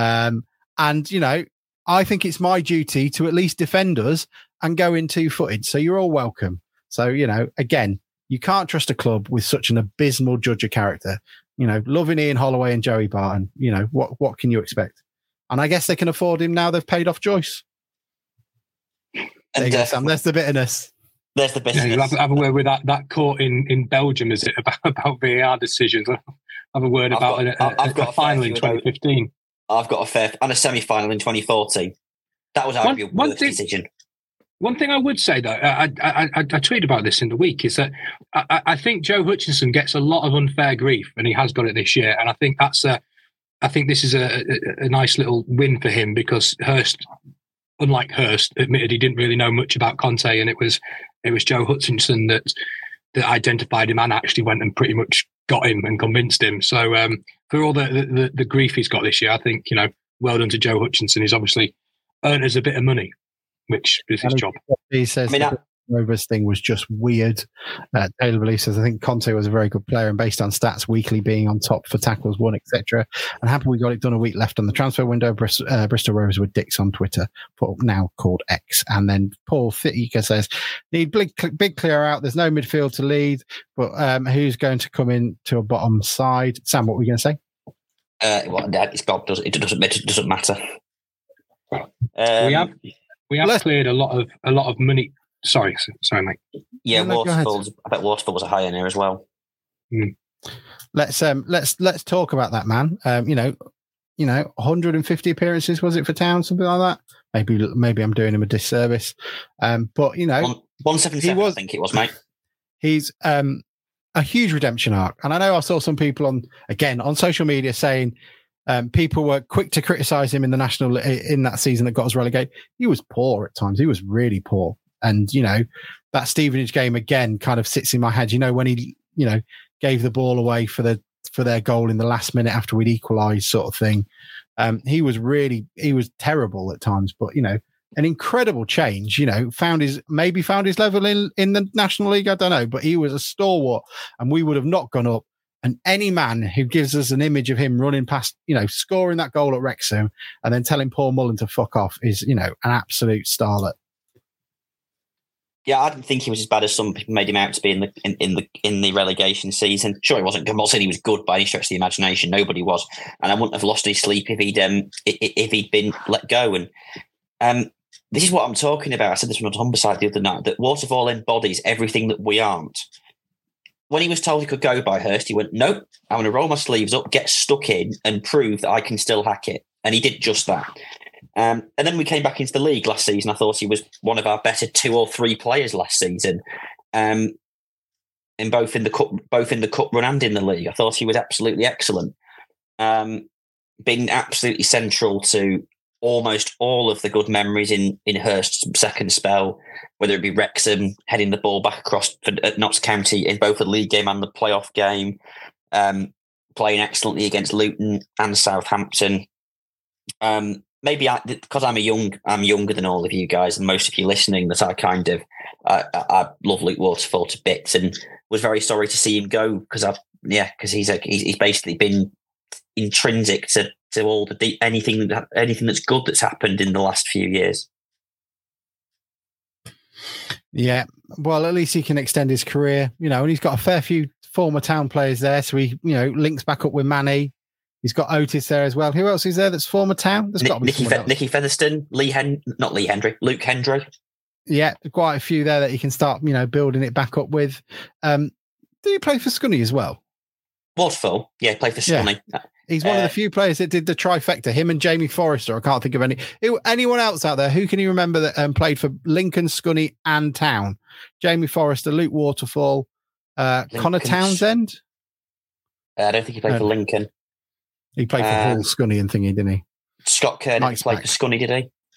I think it's my duty to at least defend us and go in 2-footed. So you're all welcome. So, again, you can't trust a club with such an abysmal judge of character. Loving Ian Holloway and Joey Barton, what can you expect? And I guess they can afford him now they've paid off Joyce. There you go, Sam. There's the bitterness. There's the bitterness. You'll have a word with that court in Belgium, is it, about VAR decisions? Have a word about a final in 2015. I've got a semi-final in 2014. That was arguably a worse decision. One thing I would say, though, I tweeted about this in the week, is that I think Joe Hutchinson gets a lot of unfair grief, and he has got it this year. And I think this is a nice little win for him, because Hurst, unlike Hurst, admitted he didn't really know much about Conte, and it was Joe Hutchinson that identified him and actually went and pretty much got him and convinced him. So for all the grief he's got this year, I think, well done to Joe Hutchinson. He's obviously earned us a bit of money, which is his job. He says the Rovers thing was just weird. Taylor Belief says, I think Conte was a very good player, and based on stats, weekly being on top for tackles won, etc. And happy we got it done. A week left on the transfer window. Bristol Rovers with Dicks on Twitter, now called X. And then Paul Thicke says, need big clear out. There's no midfield to lead, but who's going to come in to a bottom side? Sam, what were you going to say? It doesn't matter. We have cleared a lot of money. Sorry, mate. Yeah, Waterfall. I bet Waterfall was a high earner as well. Mm. Let's talk about that, man. 150 appearances, was it, for Town, something like that? Maybe I'm doing him a disservice. But 177, I think it was, mate. He's a huge redemption arc, and I know I saw some people on social media saying people were quick to criticise him in that season that got us relegated. He was poor at times. He was really poor. And, that Stevenage game again kind of sits in my head, when he, gave the ball away for their goal in the last minute after we'd equalised, sort of thing. He was terrible at times, but, an incredible change, found his level in the National League. I don't know, but he was a stalwart, and we would have not gone up. And any man who gives us an image of him running past, scoring that goal at Wrexham and then telling Paul Mullen to fuck off is, an absolute starlet. Yeah, I didn't think he was as bad as some people made him out to be in the relegation season. Sure, he wasn't. I'm not saying he was good by any stretch of the imagination. Nobody was, and I wouldn't have lost any sleep if he'd been let go. And this is what I'm talking about. I said this on Humberside the other night, that Waterfall embodies everything that we aren't. When he was told he could go by Hurst, he went, nope, I'm going to roll my sleeves up, get stuck in, and prove that I can still hack it. And he did just that. And then we came back into the league last season. I thought he was one of our better 2 or 3 players last season, in both in the cup run and in the league. I thought he was absolutely excellent, being absolutely central to almost all of the good memories in Hurst's second spell, whether it be Wrexham heading the ball back across at Notts County in both the league game and the playoff game, playing excellently against Luton and Southampton. Maybe because I'm younger than all of you guys and most of you listening, that I love Luke Waterfall to bits, and was very sorry to see him go because he's basically been intrinsic to all anything that's good that's happened in the last few years. Yeah, well, at least he can extend his career, and he's got a fair few former Town players there, so he links back up with Manny. He's got Otis there as well. Who else is there that's former Town? There's got to be Nicky Featherstone, Luke Hendry. Yeah, quite a few there that he can start, building it back up with. Do you play for Scunny as well? Waterfall, yeah, play for Scunny. Yeah. He's one of the few players that did the trifecta. Him and Jamie Forrester. I can't think of anyone else out there. Who can you remember that played for Lincoln, Scunny, and Town? Jamie Forrester, Luke Waterfall, Connor Townsend. I don't think he played for Lincoln. He played for Hull, Scunny, and thingy, didn't he? Scott Kernick played for Scunny, did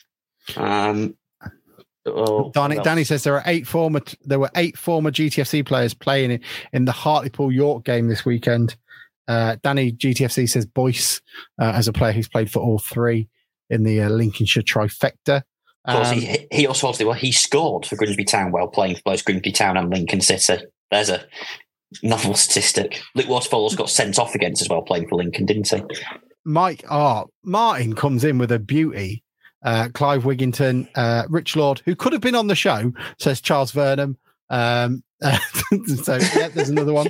he? Danny says there were 8 former GTFC players playing in the Hartlepool York game this weekend. Danny GTFC says Boyce as a player who's played for all 3 in the Lincolnshire trifecta. Of course, he also he scored for Grimsby Town while playing for both Grimsby Town and Lincoln City. There's a novel statistic. Luke Waterfall also got sent off against as well playing for Lincoln, didn't he? Martin comes in with a beauty. Clive Wigginton, Rich Lord, who could have been on the show, says Charles Vernham. So yeah, there's another one.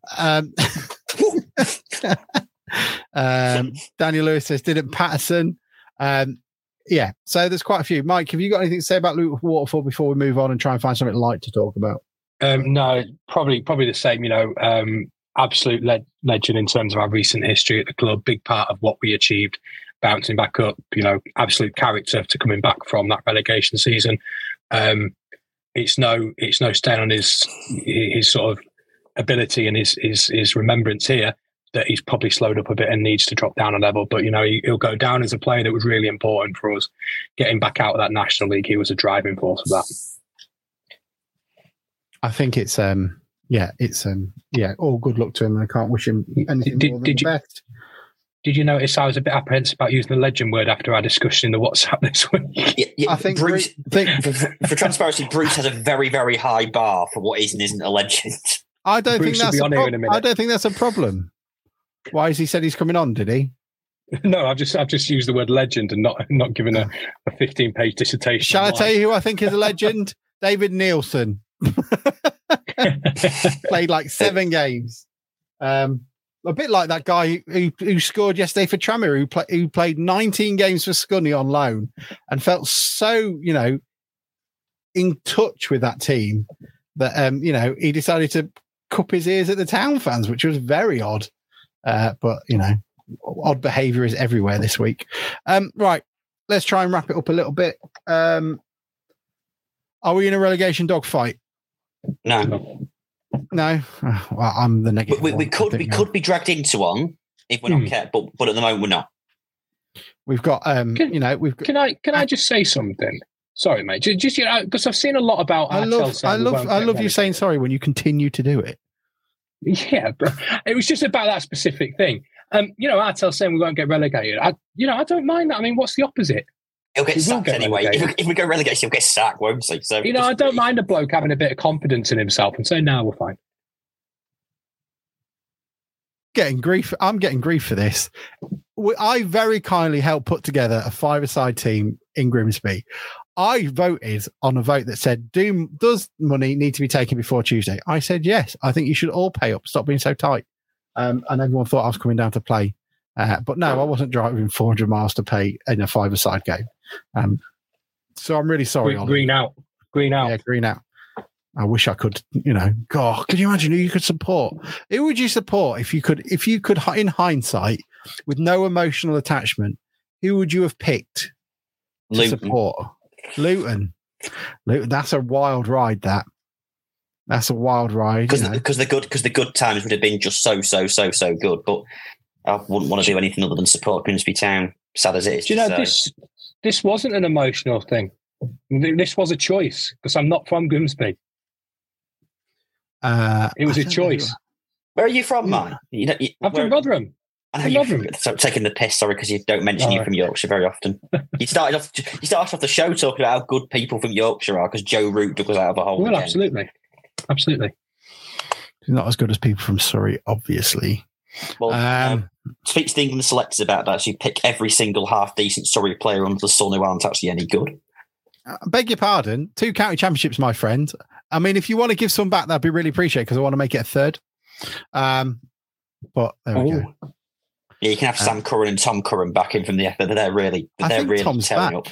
Daniel Lewis says, didn't Patterson? Yeah, so there's quite a few. Mike, have you got anything to say about Luke Waterfall before we move on and try and find something light to talk about? No, probably the same. Absolute legend in terms of our recent history at the club. Big part of what we achieved, bouncing back up. Absolute character to coming back from that relegation season. It's no stain on his sort of ability and his remembrance here that he's probably slowed up a bit and needs to drop down a level. But he'll go down as a player that was really important for us getting back out of that National League. He was a driving force of that. I think it's all good luck to him, and I can't wish him anything more than the best. Did you notice I was a bit apprehensive about using the legend word after our discussion in the WhatsApp this week? Yeah, I think Bruce, for transparency, Bruce has a very, very high bar for what is and isn't a legend. I don't think that's a problem. I don't think that's a problem. Why has he said he's coming on? Did he? No, I've just used the word legend and not given a 15-page dissertation. Shall I tell you who I think is a legend? David Nielsen. Played like 7 games. A bit like that guy who scored yesterday for Tranmere, who played 19 games for Scunny on loan and felt so, in touch with that team that, he decided to cup his ears at the Town fans, which was very odd. But, odd behaviour is everywhere this week. Right, let's try and wrap it up a little bit. Are we in a relegation dogfight? No. Well, I'm the negative. We could be dragged into one if we're not careful, but at the moment we're not. We've got, Can I just say something? Sorry, mate. Just because I've seen a lot about. I love you saying sorry when you continue to do it. Yeah, but it was just about that specific thing. Artel saying we won't get relegated. I don't mind that. I mean, what's the opposite? He'll get sacked anyway. If we go relegation, he'll get sacked, won't he? So I don't mind a bloke having a bit of confidence in himself and saying, "No, we're fine." Getting grief. I'm getting grief for this. I very kindly helped put together a 5-a-side team in Grimsby. I voted on a vote that said, does money need to be taken before Tuesday? I said, yes. I think you should all pay up. Stop being so tight. And everyone thought I was coming down to play. But no, I wasn't driving 400 miles to pay in a 5-a-side game. So I'm really sorry. Green out. Yeah, green out. I wish I could, God, could you imagine who you could support? Who would you support if you could, in hindsight, with no emotional attachment, who would you have picked to support? Luton. That's a wild ride. That's a wild ride. Because the good times would have been just so good. But I wouldn't want to do anything other than support Grimsby Town. Sad as it is. Do you know This wasn't an emotional thing. This was a choice because I'm not from Grimsby. It was a choice. Where are you from, man? I'm from Rotherham. I know you're taking the piss. Sorry, because you don't mention you from Yorkshire very often. You started off the show talking about how good people from Yorkshire are because Joe Root took us out of a hole. Well, absolutely. Not as good as people from Surrey, obviously. Well, speak to the England selectors about that. So you pick every single half-decent Surrey player under the sun who aren't actually any good. I beg your pardon. 2 county championships, my friend. I mean, if you want to give some back, that'd be really appreciated because I want to make it a third. But there we go. Yeah, you can have Sam Curran and Tom Curran back in from the effort. They're really Tom's tearing back. up.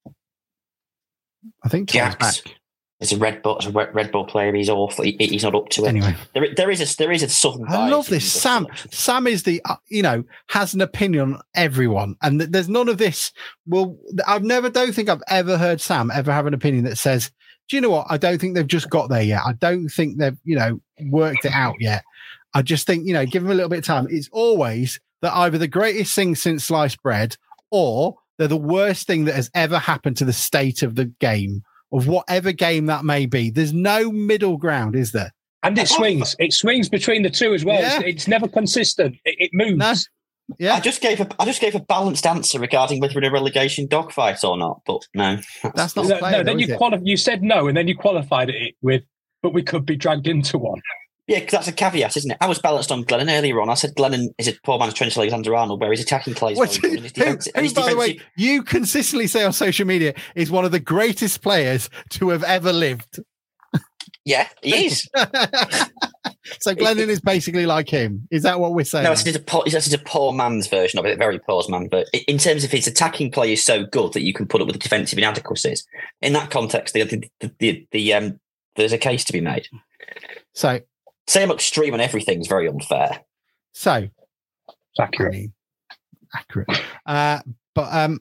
I think Tom's back. It's a Red Bull player. He's awful. He's not up to it. Anyway, there is a southern. I love this. Sam is the has an opinion on everyone, and there's none of this. Well, don't think I've ever heard Sam ever have an opinion that says, "Do you know what? I don't think they've just got there yet. I don't think they've worked it out yet. I just think give them a little bit of time." It's always that either the greatest thing since sliced bread, or they're the worst thing that has ever happened to the state of the game. Of whatever game that may be. There's no middle ground, is there? And it swings. It swings between the two as well. Yeah. It's never consistent. It moves. No. Yeah. I just gave a balanced answer regarding whether in a relegation dogfight or not, but no. That's not player, then you said no, and then you qualified it with, but we could be dragged into one. Yeah, because that's a caveat, isn't it? I was balanced on Glennon earlier on. I said Glennon is a poor man's Trent Alexander-Arnold, where his attacking plays. By the way, you consistently say on social media is one of the greatest players to have ever lived. Yeah, he is. So Glennon is basically like him. Is that what we're saying? No, it's a poor man's version of it, a very poor man. But in terms of his attacking play is so good that you can put up with the defensive inadequacies. In that context, there's a case to be made. So. Say I'm extreme on everything is very unfair. So, it's accurate. But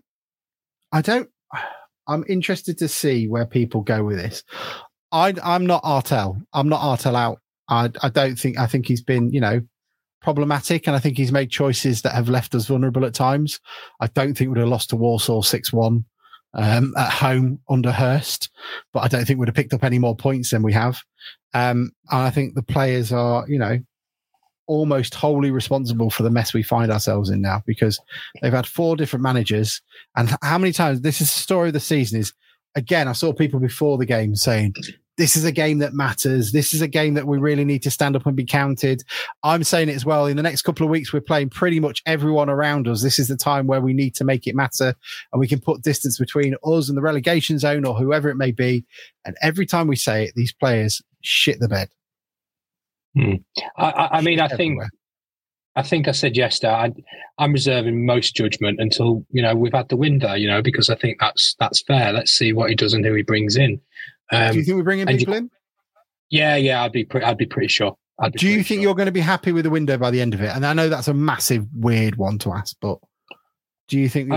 I'm interested to see where people go with this. I'm not Artell. I'm not Artell out. I think he's been, problematic, and I think he's made choices that have left us vulnerable at times. I don't think we'd have lost to Walsall 6-1 at home under Hurst, but I don't think we'd have picked up any more points than we have. And I think the players are, almost wholly responsible for the mess we find ourselves in now, because they've had 4 different managers. And how many times, this is the story of the season, is, again, I saw people before the game saying, this is a game that matters. This is a game that we really need to stand up and be counted. I'm saying it as well. In the next couple of weeks, we're playing pretty much everyone around us. This is the time where we need to make it matter, and we can put distance between us and the relegation zone or whoever it may be. And every time we say it, these players shit the bed. I think I said yesterday, I'm reserving most judgment until, we've had the window, because I think that's fair. Let's see what he does and who he brings in. Do you think we're bringing people in? Yeah, I'd be pretty sure. Do you think you're going to be happy with the window by the end of it? And I know that's a massive, weird one to ask, but do you think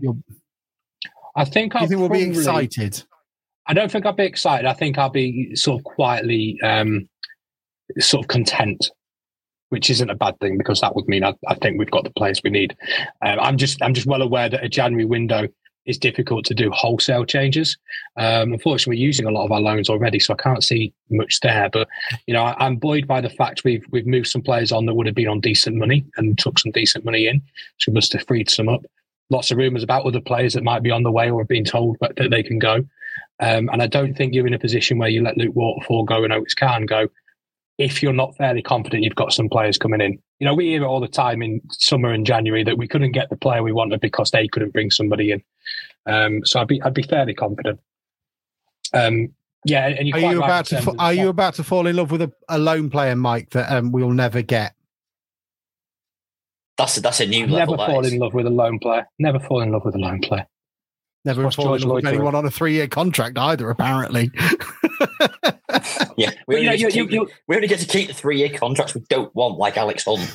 I think we'll be excited? I don't think I'll be excited. I think I'll be sort of quietly sort of content, which isn't a bad thing, because that would mean I think we've got the players we need. I'm just well aware that a January window is difficult to do wholesale changes. Unfortunately, we're using a lot of our loans already, so I can't see much there. But I'm buoyed by the fact we've moved some players on that would have been on decent money and took some decent money in, so we must have freed some up. Lots of rumours about other players that might be on the way or have been told that they can go. And I don't think you're in a position where you let Luke Waterfall go and Oates Khan go if you're not fairly confident you've got some players coming in. We hear it all the time in summer and January that we couldn't get the player we wanted because they couldn't bring somebody in. So I'd be fairly confident. And are you about to fall in love with a lone player, Mike, that we'll never get? That's a new level. Never fall in love with a lone player. Never fall in love with a lone player. Never fall in love with anyone on a 3-year contract either, apparently. Yeah, we only get to keep the 3-year contracts we don't want, like Alex Hunt.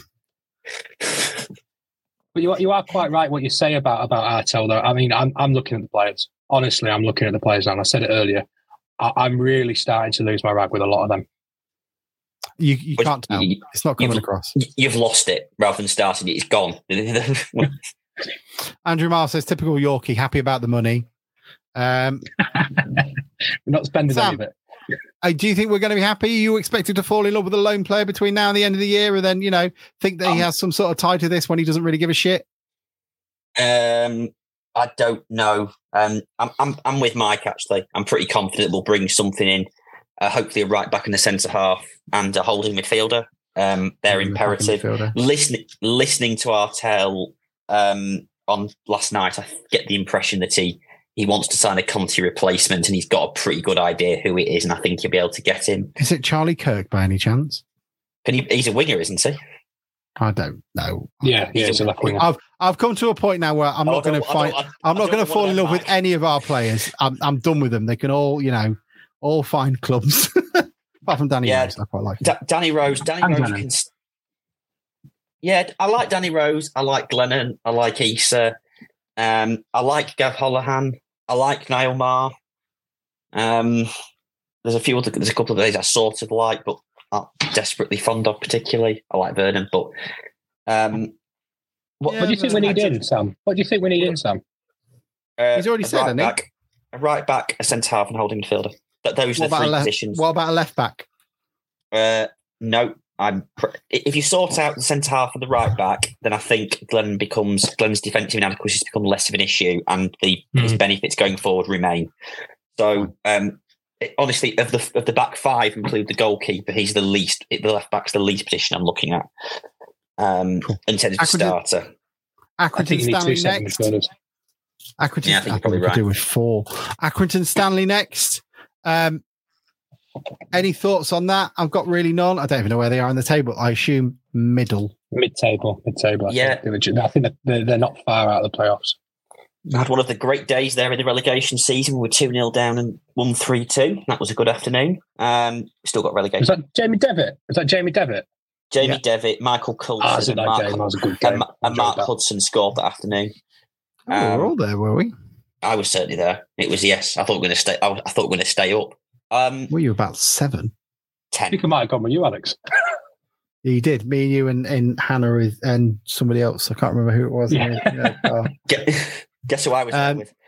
But you are quite right what you say about Artell, though. I mean, I'm looking at the players. Honestly, I'm looking at the players now, and I said it earlier. I'm really starting to lose my rag with a lot of them. You can't tell. It's not coming across. You've lost it rather than starting it. It's gone. Andrew Marr says, typical Yorkie, happy about the money. We're not spending Sam, any of it. Do you think we're going to be happy? Are you expected to fall in love with a lone player between now and the end of the year, and then, think that he has some sort of tie to this when he doesn't really give a shit? I don't know. I'm with Mike, actually. I'm pretty confident we'll bring something in. Hopefully a right back in the centre half and a holding midfielder. They're imperative. Listening to Artell on last night, I get the impression that he wants to sign a Conte replacement, and he's got a pretty good idea who it is, and I think he'll be able to get him. Is it Charlie Kirk by any chance? He's a winger, isn't he? I don't know. Yeah, he's a left winger. I've come to a point now where I'm not going to fight. I'm not going to fall in love with any of our players. I'm done with them. They can all, all find clubs. Apart from Danny Rose, I quite like him. Danny Rose. I like Danny Rose. I like Glennon. I like Issa. I like Gav Holohan. I like Niall Maher. There's a couple of days I sort of like, but not desperately fond of particularly. I like Vernon, but what do you think we need in, Sam? What do you think we need in, Sam? He's already said, hasn't he? A right back, a centre half, and holding midfielder. Those are the three positions. What about a left back? No. If you sort out the centre half and the right back, then I think Glenn's defensive inadequacies become less of an issue, and his benefits going forward remain. So, honestly, of the back five, include the goalkeeper, he's the least. The left back's the least position I'm looking at in terms of starter. Accrington Stanley next. Accrington, I think you're probably right. Do with 4. Accrington Stanley next. Any thoughts on that? I've got really none. I don't even know where they are in the table. I assume mid-table. Yeah, I think they're not far out of the playoffs. I had one of the great days there in the relegation season. We were 2-0 down and won 3-2. That was a good afternoon. Still got relegation. Was that Jamie Devitt? Jamie Devitt, Michael Coulson, and Mark Hudson scored that afternoon. We were all there, were we? I was certainly there. It was, yes. I thought we were going to stay. I thought we were going to stay up. Were you about 7? 10. I think I might have gone with you, Alex. You did. Me and you and Hannah and somebody else. I can't remember who it was. Yeah. Guess who I was there with?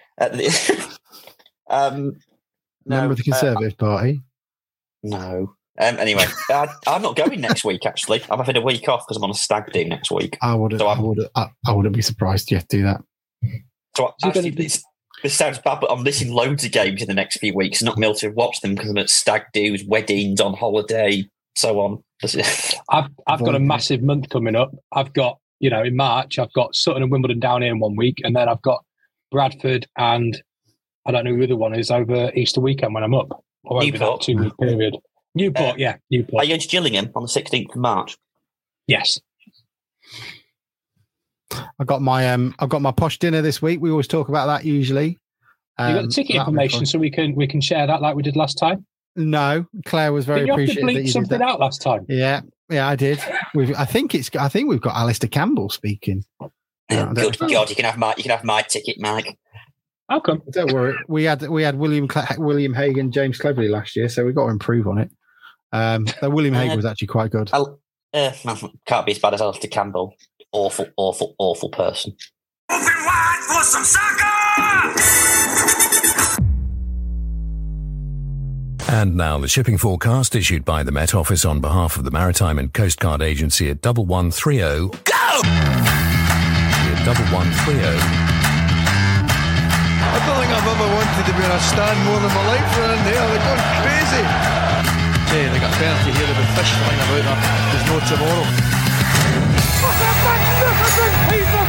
Member of the Conservative Party? No. Anyway, I'm not going next week, actually. I'm having a week off because I'm on a stag do next week. I wouldn't be surprised you do that. So actually, this sounds bad, but I'm missing loads of games in the next few weeks. Not able to watch them because I'm at stag do's, weddings, on holiday, so on. I've got a massive month coming up. I've got, in March, I've got Sutton and Wimbledon down here in 1 week, and then I've got Bradford and I don't know who the other one is over Easter weekend when I'm up. Or over that 2 week period. Newport. Are you in Gillingham on the 16th of March? Yes. I got my posh dinner this week. We always talk about that usually. You got the ticket information so we can share that like we did last time? No, Claire was very appreciative that you did something out last time. Yeah, I did. I think we've got Alistair Campbell speaking. Good God, you can have my ticket, Mike. How come? Don't worry. We had William Hagan, James Cleverley last year, so we've got to improve on it. Though William Hagan was actually quite good. Can't be as bad as Alistair Campbell. Awful, awful, awful person. Open wide for some soccer! And now the shipping forecast issued by the Met Office on behalf of the Maritime and Coast Guard Agency at 1130. Go! At 1130. I don't think I've ever wanted to be on a stand more than my life around there. They're going crazy. Yeah, they got penalty here. They've been fish flying about that. There's no tomorrow. What a magnificent piece of